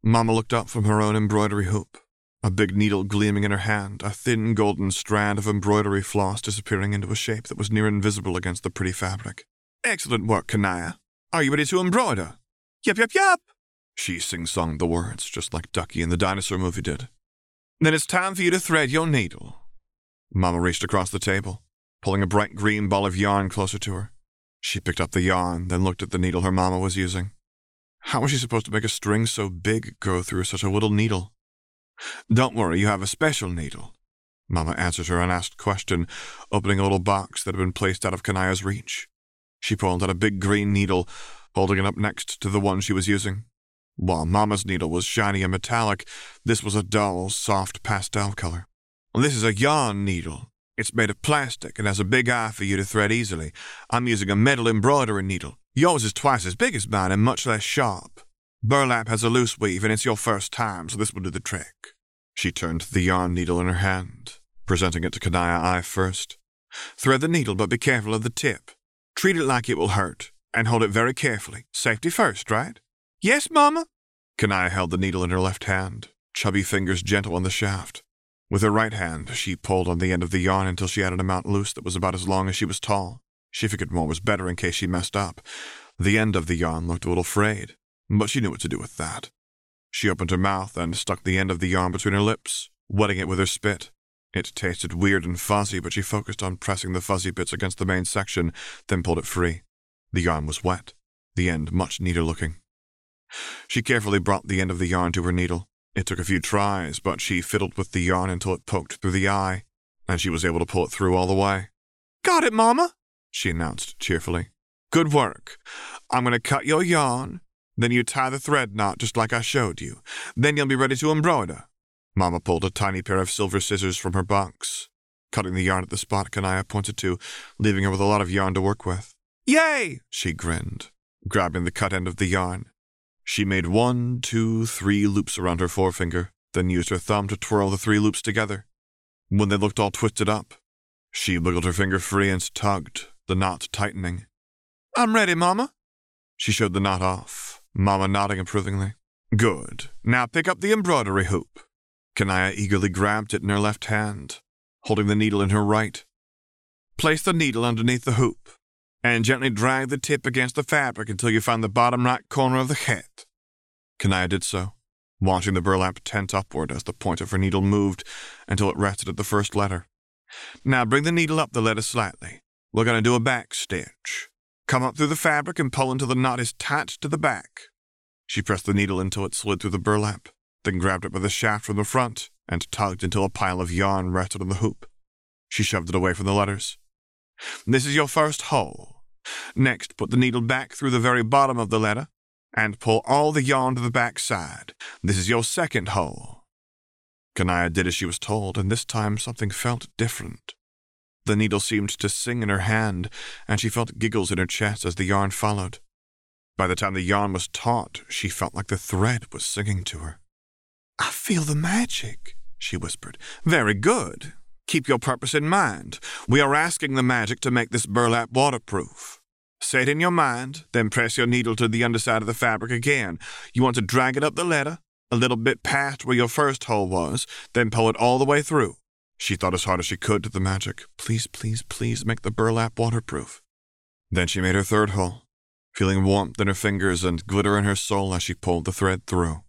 Mama looked up from her own embroidery hoop, a big needle gleaming in her hand, a thin golden strand of embroidery floss disappearing into a shape that was near invisible against the pretty fabric. "Excellent work, Kanaya. Are you ready to embroider?" "Yep, yep, yep." She sing-songed the words, just like Ducky in the dinosaur movie did. "Then it's time for you to thread your needle." Mama reached across the table, pulling a bright green ball of yarn closer to her. She picked up the yarn, then looked at the needle her mama was using. How was she supposed to make a string so big go through such a little needle? "Don't worry, you have a special needle." Mama answered her unasked question, opening a little box that had been placed out of Kanaya's reach. She pulled out a big green needle, holding it up next to the one she was using. While Mama's needle was shiny and metallic, this was a dull, soft pastel color. "This is a yarn needle. It's made of plastic and has a big eye for you to thread easily. I'm using a metal embroidery needle. Yours is twice as big as mine and much less sharp. Burlap has a loose weave, and it's your first time, so this will do the trick." She turned the yarn needle in her hand, presenting it to Kanaya eye first. "Thread the needle, but be careful of the tip. Treat it like it will hurt, and hold it very carefully. Safety first, right?" "Yes, Mama." Kanaya held the needle in her left hand, chubby fingers gentle on the shaft. With her right hand, she pulled on the end of the yarn until she had an amount loose that was about as long as she was tall. She figured more was better in case she messed up. The end of the yarn looked a little frayed, but she knew what to do with that. She opened her mouth and stuck the end of the yarn between her lips, wetting it with her spit. It tasted weird and fuzzy, but she focused on pressing the fuzzy bits against the main section, then pulled it free. The yarn was wet, the end much neater looking. She carefully brought the end of the yarn to her needle. It took a few tries, but she fiddled with the yarn until it poked through the eye, and she was able to pull it through all the way. "Got it, Mama," she announced cheerfully. "Good work. I'm going to cut your yarn. Then you tie the thread knot just like I showed you. Then you'll be ready to embroider." Mama pulled a tiny pair of silver scissors from her box, cutting the yarn at the spot Kanaya pointed to, leaving her with a lot of yarn to work with. "Yay!" she grinned, grabbing the cut end of the yarn. She made one, two, three loops around her forefinger, then used her thumb to twirl the three loops together. When they looked all twisted up, she wiggled her finger free and tugged, the knot tightening. "I'm ready, Mama." She showed the knot off, Mama nodding approvingly. "Good. Now pick up the embroidery hoop." Kanaya eagerly grabbed it in her left hand, holding the needle in her right. "Place the needle underneath the hoop, and gently drag the tip against the fabric until you find the bottom right corner of the head." Kanaya did so, watching the burlap tent upward as the point of her needle moved until it rested at the first letter. "Now bring the needle up the letter slightly. We're going to do a back stitch. Come up through the fabric and pull until the knot is tight to the back." She pressed the needle until it slid through the burlap, then grabbed it by the shaft from the front and tugged until a pile of yarn rested on the hoop. She shoved it away from the letters. "This is your first hole. Next, put the needle back through the very bottom of the letter and pull all the yarn to the back side. This is your second hole." Kanaya did as she was told, and this time something felt different. The needle seemed to sing in her hand, and she felt giggles in her chest as the yarn followed. By the time the yarn was taut, she felt like the thread was singing to her. "I feel the magic," she whispered. "Very good. Keep your purpose in mind. We are asking the magic to make this burlap waterproof. Say it in your mind, then press your needle to the underside of the fabric again. You want to drag it up the letter, a little bit past where your first hole was, then pull it all the way through." She thought as hard as she could to the magic. Please, please, please make the burlap waterproof. Then she made her third hole, feeling warmth in her fingers and glitter in her soul as she pulled the thread through.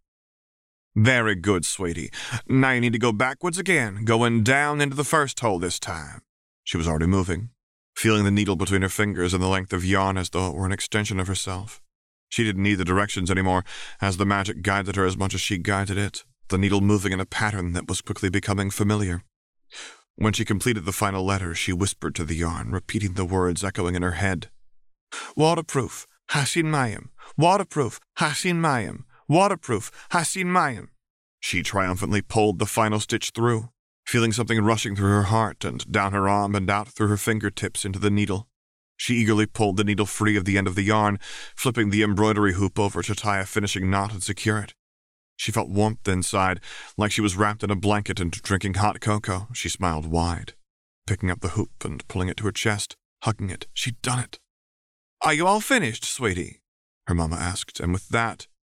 "Very good, sweetie. Now you need to go backwards again, going down into the first hole this time." She was already moving, feeling the needle between her fingers and the length of yarn as though it were an extension of herself. She didn't need the directions anymore, as the magic guided her as much as she guided it, the needle moving in a pattern that was quickly becoming familiar. When she completed the final letter, she whispered to the yarn, repeating the words echoing in her head. "Waterproof, Hasin Mayim. Waterproof, Hasin Mayim. Waterproof, Hasin Mayim." She triumphantly pulled the final stitch through, feeling something rushing through her heart and down her arm and out through her fingertips into the needle. She eagerly pulled the needle free of the end of the yarn, flipping the embroidery hoop over to tie a finishing knot and secure it. She felt warmth inside, like she was wrapped in a blanket and drinking hot cocoa. She smiled wide, picking up the hoop and pulling it to her chest, hugging it. She'd done it. "Are you all finished, sweetie?" her mama asked, and with that,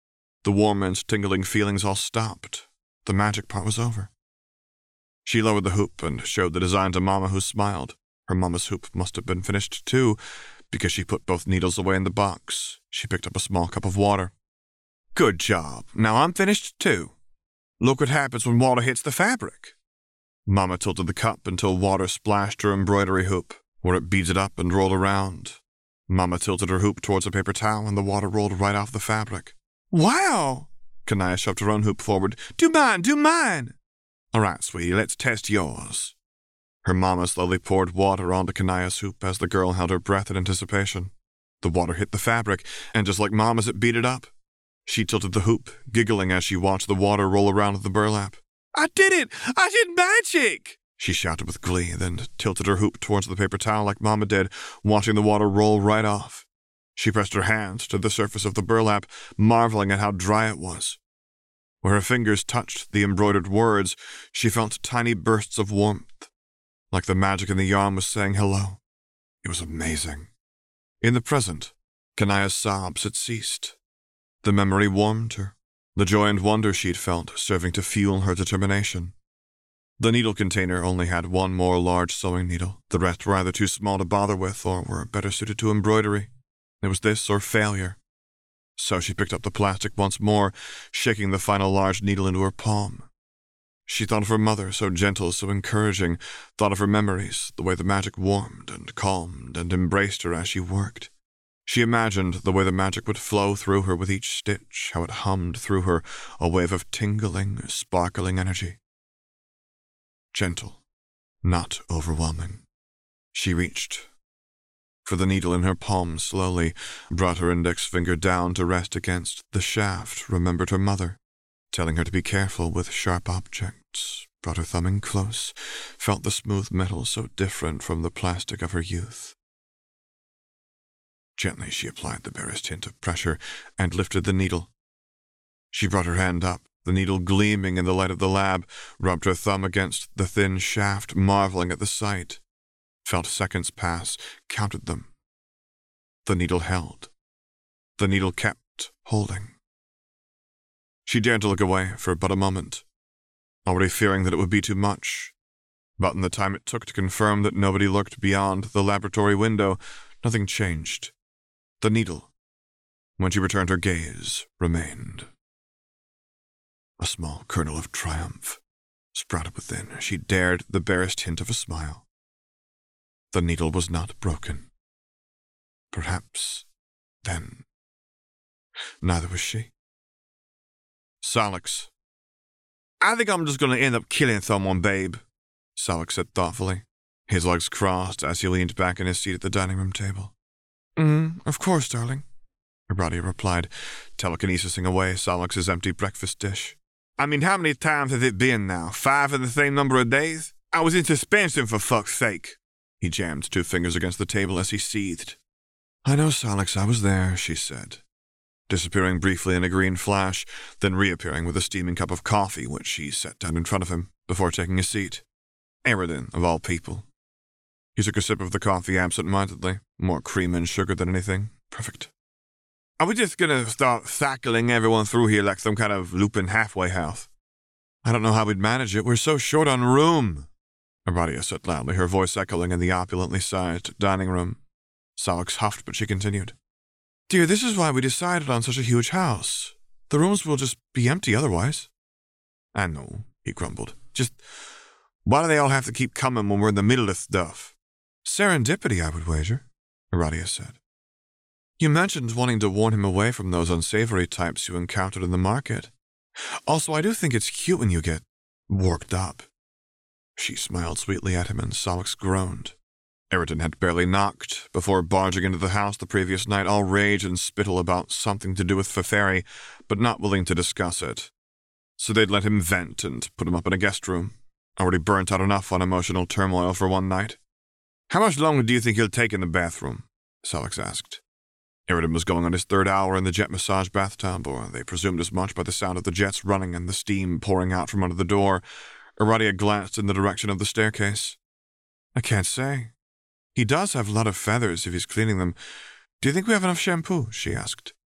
The warm and tingling feelings all stopped. The magic part was over. She lowered the hoop and showed the design to Mama, who smiled. Her Mama's hoop must have been finished too, because she put both needles away in the box. She picked up a small cup of water. Good job. Now I'm finished too. Look what happens when water hits the fabric. Mama tilted the cup until water splashed her embroidery hoop, where it beaded up and rolled around. Mama tilted her hoop towards a paper towel, and the water rolled right off the fabric. Wow! Kanaya shoved her own hoop forward. Do mine, do mine! All right, sweetie, let's test yours. Her Mama slowly poured water onto Kanaya's hoop as the girl held her breath in anticipation. The water hit the fabric, and just like Mama's, it beaded up. She tilted the hoop, giggling as she watched the water roll around the burlap. I did it! I did magic! She shouted with glee, then tilted her hoop towards the paper towel like Mama did, watching the water roll right off. She pressed her hands to the surface of the burlap, marveling at how dry it was. Where her fingers touched the embroidered words, she felt tiny bursts of warmth, like the magic in the yarn was saying hello. It was amazing. In the present, Kanaya's sobs had ceased. The memory warmed her, the joy and wonder she'd felt serving to fuel her determination. The needle container only had one more large sewing needle. The rest were either too small to bother with or were better suited to embroidery. It was this or failure. So she picked up the plastic once more, shaking the final large needle into her palm. She thought of her mother, so gentle, so encouraging, thought of her memories, the way the magic warmed and calmed and embraced her as she worked. She imagined the way the magic would flow through her with each stitch, how it hummed through her, a wave of tingling, sparkling energy. Gentle, not overwhelming. She reached for the needle in her palm slowly, brought her index finger down to rest against the shaft, remembered her mother, telling her to be careful with sharp objects, brought her thumb in close, felt the smooth metal so different from the plastic of her youth. Gently she applied the barest hint of pressure and lifted the needle. She brought her hand up, the needle gleaming in the light of the lab, rubbed her thumb against the thin shaft, marveling at the sight. Felt seconds pass, counted them. The needle held. The needle kept holding. She dared to look away for but a moment, already fearing that it would be too much. But in the time it took to confirm that nobody looked beyond the laboratory window, nothing changed. The needle, when she returned her gaze, remained. A small kernel of triumph sprouted within her. She dared the barest hint of a smile. The needle was not broken. Perhaps, then, neither was she. Salix. I think I'm just going to end up killing someone, babe, Salix said thoughtfully, his legs crossed as he leaned back in his seat at the dining room table. Mm, of course, darling, Aradia replied, telekinesising away Salix's empty breakfast dish. I mean, how many times has it been now? Five in the same number of days? I was in suspension, for fuck's sake. He jammed two fingers against the table as he seethed. I know, Salix, I was there, she said, disappearing briefly in a green flash, then reappearing with a steaming cup of coffee, which she set down in front of him, before taking a seat. Aridin, of all people. He took a sip of the coffee absent-mindedly, more cream and sugar than anything. Perfect. Are we just gonna start cycling everyone through here like some kind of Lupin halfway house? I don't know how we'd manage it. We're so short on room, Aradia said loudly, her voice echoing in the opulently sized dining room. Salix huffed, but she continued. Dear, this is why we decided on such a huge house. The rooms will just be empty otherwise. I know, he grumbled. Just, why do they all have to keep coming when we're in the middle of stuff? Serendipity, I would wager, Aradia said. You mentioned wanting to warn him away from those unsavory types you encountered in the market. Also, I do think it's cute when you get worked up. She smiled sweetly at him, and Salix groaned. Aridin had barely knocked before barging into the house the previous night, all rage and spittle about something to do with Feferi, but not willing to discuss it. So they'd let him vent and put him up in a guest room, already burnt out enough on emotional turmoil for one night. How much longer do you think he'll take in the bathroom? Salix asked. Aridin was going on his third hour in the jet massage bathtub, or they presumed as much by the sound of the jets running and the steam pouring out from under the door. Aradia glanced in the direction of the staircase. I can't say. He does have a lot of feathers if he's cleaning them. Do you think we have enough shampoo? She asked.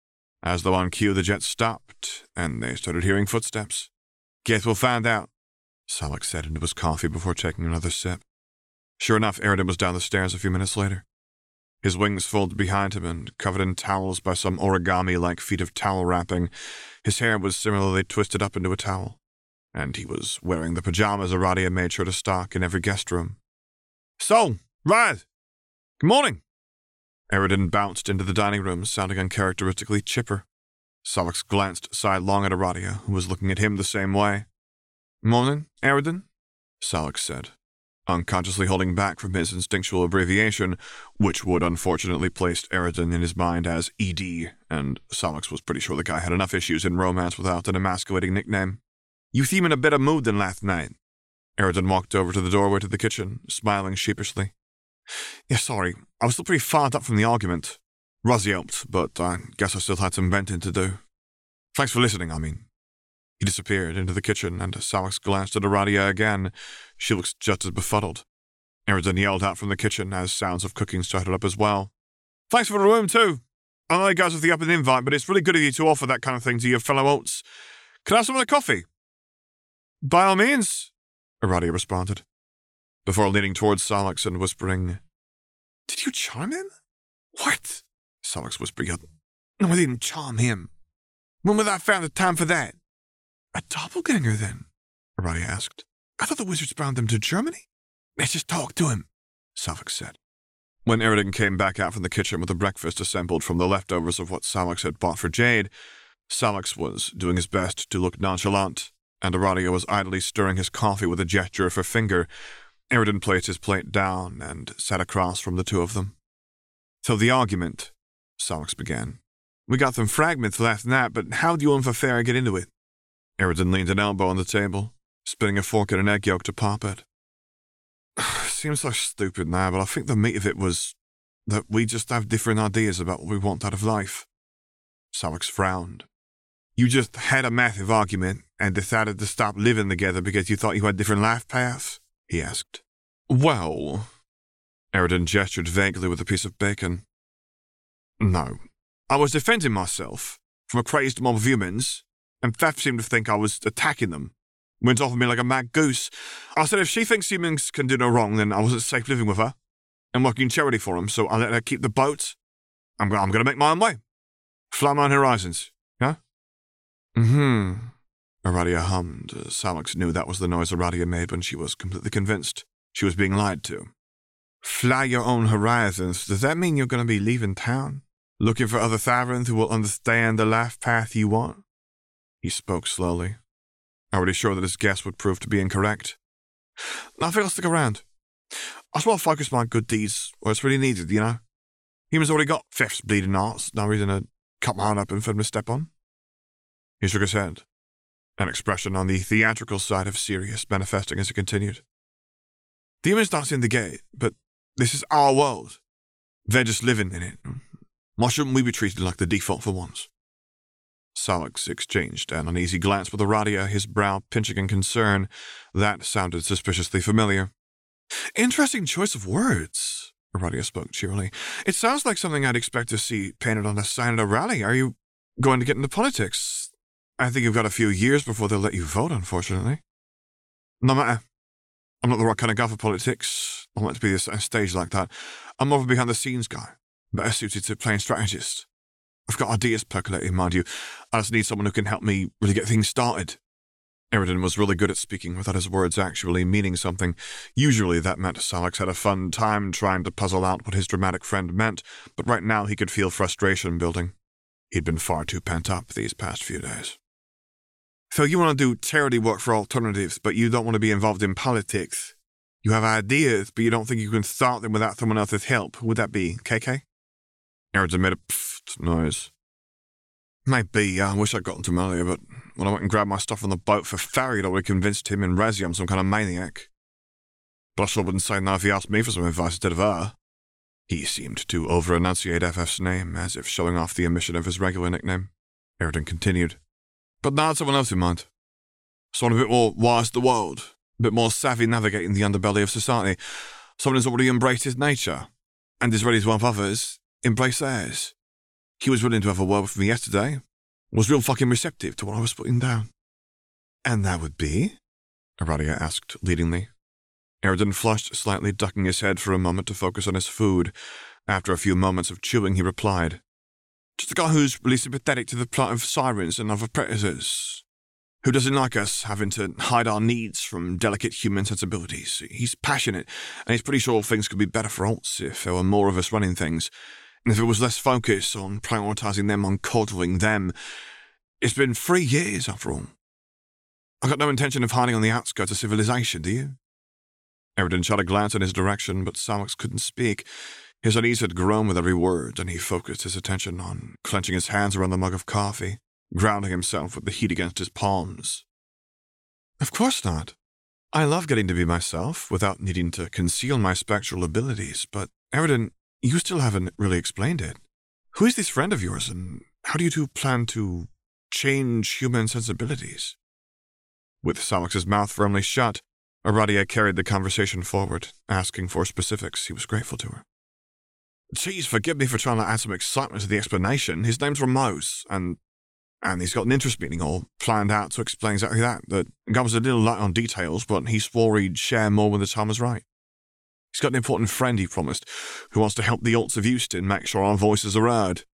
As though on cue, the jet stopped, and they started hearing footsteps. Guess we'll find out, Salak said into his coffee before taking another sip. Sure enough, Aridin was down the stairs a few minutes later. His wings folded behind him and covered in towels by some origami-like feat of towel wrapping. His hair was similarly twisted up into a towel, and he was wearing the pajamas Aradia made sure to stock in every guest room. So, Raz, good morning. Aridin bounced into the dining room, sounding uncharacteristically chipper. Salak glanced sidelong at Aradia, who was looking at him the same way. Morning, Aridin, Salak said, unconsciously holding back from his instinctual abbreviation, which would unfortunately place Aridin in his mind as E D, and Salak was pretty sure the guy had enough issues in romance without an emasculating nickname. You seem in a better mood than last night. Aridin walked over to the doorway to the kitchen, smiling sheepishly. Yeah, sorry, I was still pretty fired up from the argument. Roz helped, but I guess I still had some venting to do. Thanks for listening, I mean. He disappeared into the kitchen, and Salak glanced at Aradia again. She looked just as befuddled. Aridin yelled out from the kitchen as sounds of cooking started up as well. Thanks for the room, too. I know you guys have the up and invite, but it's really good of you to offer that kind of thing to your fellow oats. Can I have some of the coffee? By all means, Aradia responded, before leaning towards Salak and whispering, Did you charm him? What? Salak whispered. No, I didn't charm him. When would I found the time for that? A doppelganger, then? Aradia asked. I thought the wizards bound them to Germany. Let's just talk to him, Salak said. When Aridin came back out from the kitchen with a breakfast assembled from the leftovers of what Salak had bought for Jade, Salak was doing his best to look nonchalant, and Aradia was idly stirring his coffee with a gesture of her finger. Aridin placed his plate down and sat across from the two of them. So the argument, Salak began. We got some fragments last night, but how do you and Fafera get into it? Aridin leaned an elbow on the table, spinning a fork at an egg yolk to pop it. Seems so stupid now, but I think the meat of it was that we just have different ideas about what we want out of life. Salak frowned. You just had a massive argument and decided to stop living together because you thought you had different life paths? He asked. Well, Aridin gestured vaguely with a piece of bacon. No, I was defending myself from a crazed mob of humans, and Faf seemed to think I was attacking them. Went off at me like a mad goose. I said if she thinks humans can do no wrong, then I wasn't safe living with her and working charity for them, so I let her keep the boat. I'm, I'm going to make my own way. Fly my own horizons, yeah? Mm-hmm. Aradia hummed. Salak knew that was the noise Aradia made when she was completely convinced she was being lied to. Fly your own horizons. Does that mean you're going to be leaving town? Looking for other Tharans who will understand the life path you want? He spoke slowly, already sure that his guess would prove to be incorrect. I think I'll stick around. I just want to focus my good deeds where it's really needed, you know? Humans already got Fifth's bleeding hearts, no reason to cut mine open for them to step on. He shook his head, an expression on the theatrical side of serious manifesting as he continued. The humans don't seem to get it, but this is our world. They're just living in it. Why shouldn't we be treated like the default for once? Salak exchanged an uneasy glance with Aradia, his brow pinching in concern. That sounded suspiciously familiar. Interesting choice of words, Aradia spoke cheerily. It sounds like something I'd expect to see painted on a sign at a rally. Are you going to get into politics? I think you've got a few years before they'll let you vote, unfortunately. No matter. I'm not the right kind of guy for politics. I want to be on a stage like that. I'm more of a behind-the-scenes guy, better suited to playing strategist. I've got ideas percolating, mind you. I just need someone who can help me really get things started. Aridin was really good at speaking without his words actually meaning something. Usually that meant Salak had a fun time trying to puzzle out what his dramatic friend meant, but right now he could feel frustration building. He'd been far too pent up these past few days. So you want to do charity work for alternatives, but you don't want to be involved in politics. You have ideas, but you don't think you can start them without someone else's help. Would that be K K? Aridin made a pfft noise. Maybe, yeah, I wish I'd gotten to him earlier, but when I went and grabbed my stuff on the boat for ferry, I'd already convinced him and Razzie I'm some kind of maniac. But I sure wouldn't say no if he asked me for some advice instead of her. He seemed to over-enunciate F F's name, as if showing off the omission of his regular nickname. Aridin continued. But now I had someone else in mind. Someone a bit more wise to the world, a bit more savvy navigating the underbelly of society. Someone who's already embraced his nature, and is ready to help others embrace theirs. He was willing to have a word with me yesterday. Was real fucking receptive to what I was putting down. And that would be? Aradia asked leadingly. Aridin flushed slightly, ducking his head for a moment to focus on his food. After a few moments of chewing, he replied, Just a guy who's really sympathetic to the plight of sirens and other predators. Who doesn't like us having to hide our needs from delicate human sensibilities. He's passionate, and he's pretty sure things could be better for Alts if there were more of us running things, and if it was less focus on prioritizing them, on coddling them. It's been three years, after all. I've got no intention of hiding on the outskirts of civilization, do you? Aridin shot a glance in his direction, but Salix couldn't speak. His unease had grown with every word, and he focused his attention on clenching his hands around the mug of coffee, grounding himself with the heat against his palms. Of course not. I love getting to be myself without needing to conceal my spectral abilities, but, Aridin, you still haven't really explained it. Who is this friend of yours, and how do you two plan to change human sensibilities? With Salix's mouth firmly shut, Aradia carried the conversation forward, asking for specifics. He was grateful to her. Geez, forgive me for trying to add some excitement to the explanation. His name's Ramos, and and he's got an interest meeting all planned out to explain exactly that. That goes a little light on details, but he swore he'd share more when the time was right. He's got an important friend, he promised, who wants to help the Alts of Houston make sure our voices are heard.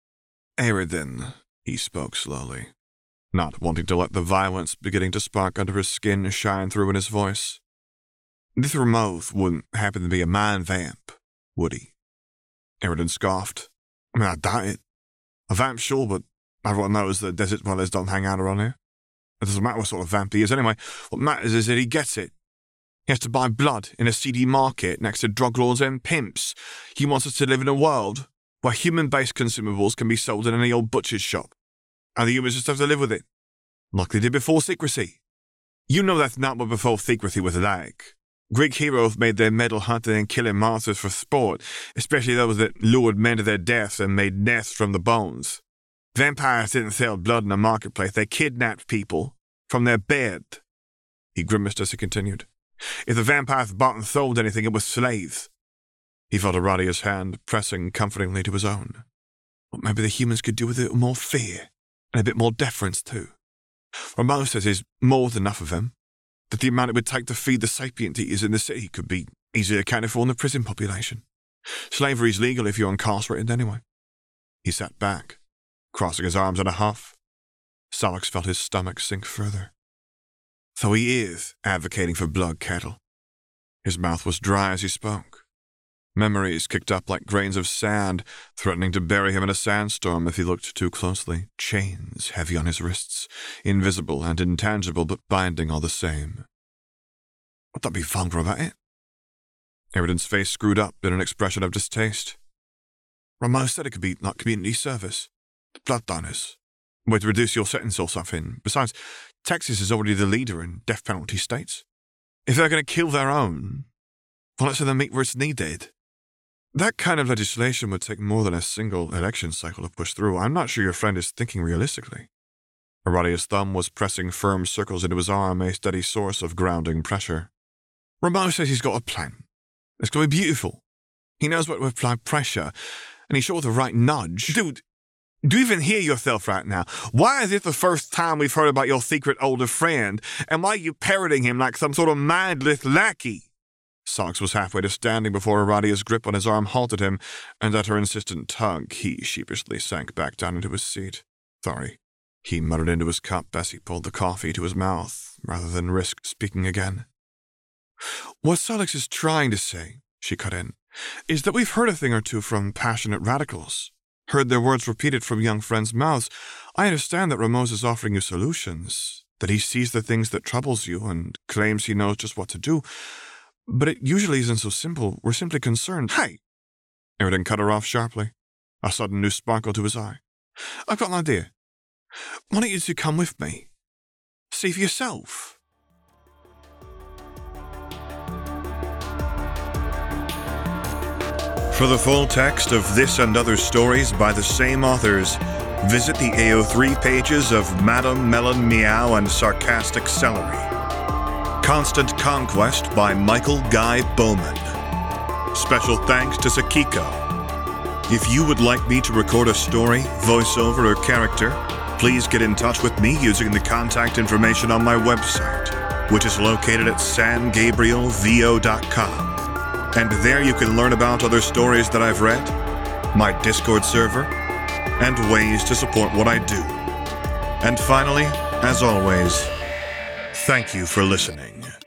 Aridin, he spoke slowly, not wanting to let the violence beginning to spark under his skin shine through in his voice. This Ramoth wouldn't happen to be a mind vamp, would he? Aridin scoffed. I mean, I doubt it. A vamp, sure, but everyone knows that desert dwellers don't hang out around here. It doesn't matter what sort of vamp he is anyway. What matters is that he gets it. He has to buy blood in a seedy market next to drug lords and pimps. He wants us to live in a world where human-based consumables can be sold in any old butcher's shop, and the humans just have to live with it, like they did before secrecy. You know that's not what before secrecy was like. Greek heroes made their medal hunting and killing monsters for sport, especially those that lured men to their deaths and made nests from the bones. Vampires didn't sell blood in the marketplace. They kidnapped people from their bed. He grimaced as he continued. If the vampires bought and sold anything, it was slaves. He felt Aradia's hand pressing comfortingly to his own. What maybe the humans could do with it more fear and a bit more deference too. Ramon says there's more than enough of them, that the amount it would take to feed the sapient eaters in the city could be easily accounted for in the prison population. Slavery is legal if you're incarcerated anyway. He sat back, crossing his arms in a huff. Salix felt his stomach sink further. So he is advocating for blood cattle. His mouth was dry as he spoke. Memories kicked up like grains of sand, threatening to bury him in a sandstorm if he looked too closely. Chains heavy on his wrists, invisible and intangible, but binding all the same. Would that be vulgar about it? Aridin's face screwed up in an expression of distaste. Ramos said it could be like community service. The blood donors. A way to reduce your sentence or something. Besides, Texas is already the leader in death penalty states. If they're going to kill their own, well, let's let them meet where it's needed. That kind of legislation would take more than a single election cycle to push through. I'm not sure your friend is thinking realistically. Aradia's thumb was pressing firm circles into his arm, a steady source of grounding pressure. Ramon says he's got a plan. It's going to be beautiful. He knows what to apply pressure, and he's sure with the right nudge. Dude, do you even hear yourself right now? Why is it the first time we've heard about your secret older friend, and why are you parroting him like some sort of mindless lackey? Salix was halfway to standing before Aradia's grip on his arm halted him, and at her insistent tug, he sheepishly sank back down into his seat. Sorry, he muttered into his cup as he pulled the coffee to his mouth, rather than risk speaking again. What Salix is trying to say, she cut in, is that we've heard a thing or two from passionate radicals, heard their words repeated from young friends' mouths. I understand that Ramos is offering you solutions, that he sees the things that troubles you and claims he knows just what to do. But it usually isn't so simple. We're simply concerned. Hey! Aridin cut her off sharply, a sudden new sparkle to his eye. I've got an idea. Why don't you two come with me? See for yourself. For the full text of this and other stories by the same authors, visit the A O three pages of Madam Melon Meow and Sarcastic Celery. Constant Conquest by Michael Guy Bowman. Special thanks to Sakiko. If you would like me to record a story, voiceover, or character, please get in touch with me using the contact information on my website, which is located at san gabriel v o dot com. And there you can learn about other stories that I've read, my Discord server, and ways to support what I do. And finally, as always, thank you for listening.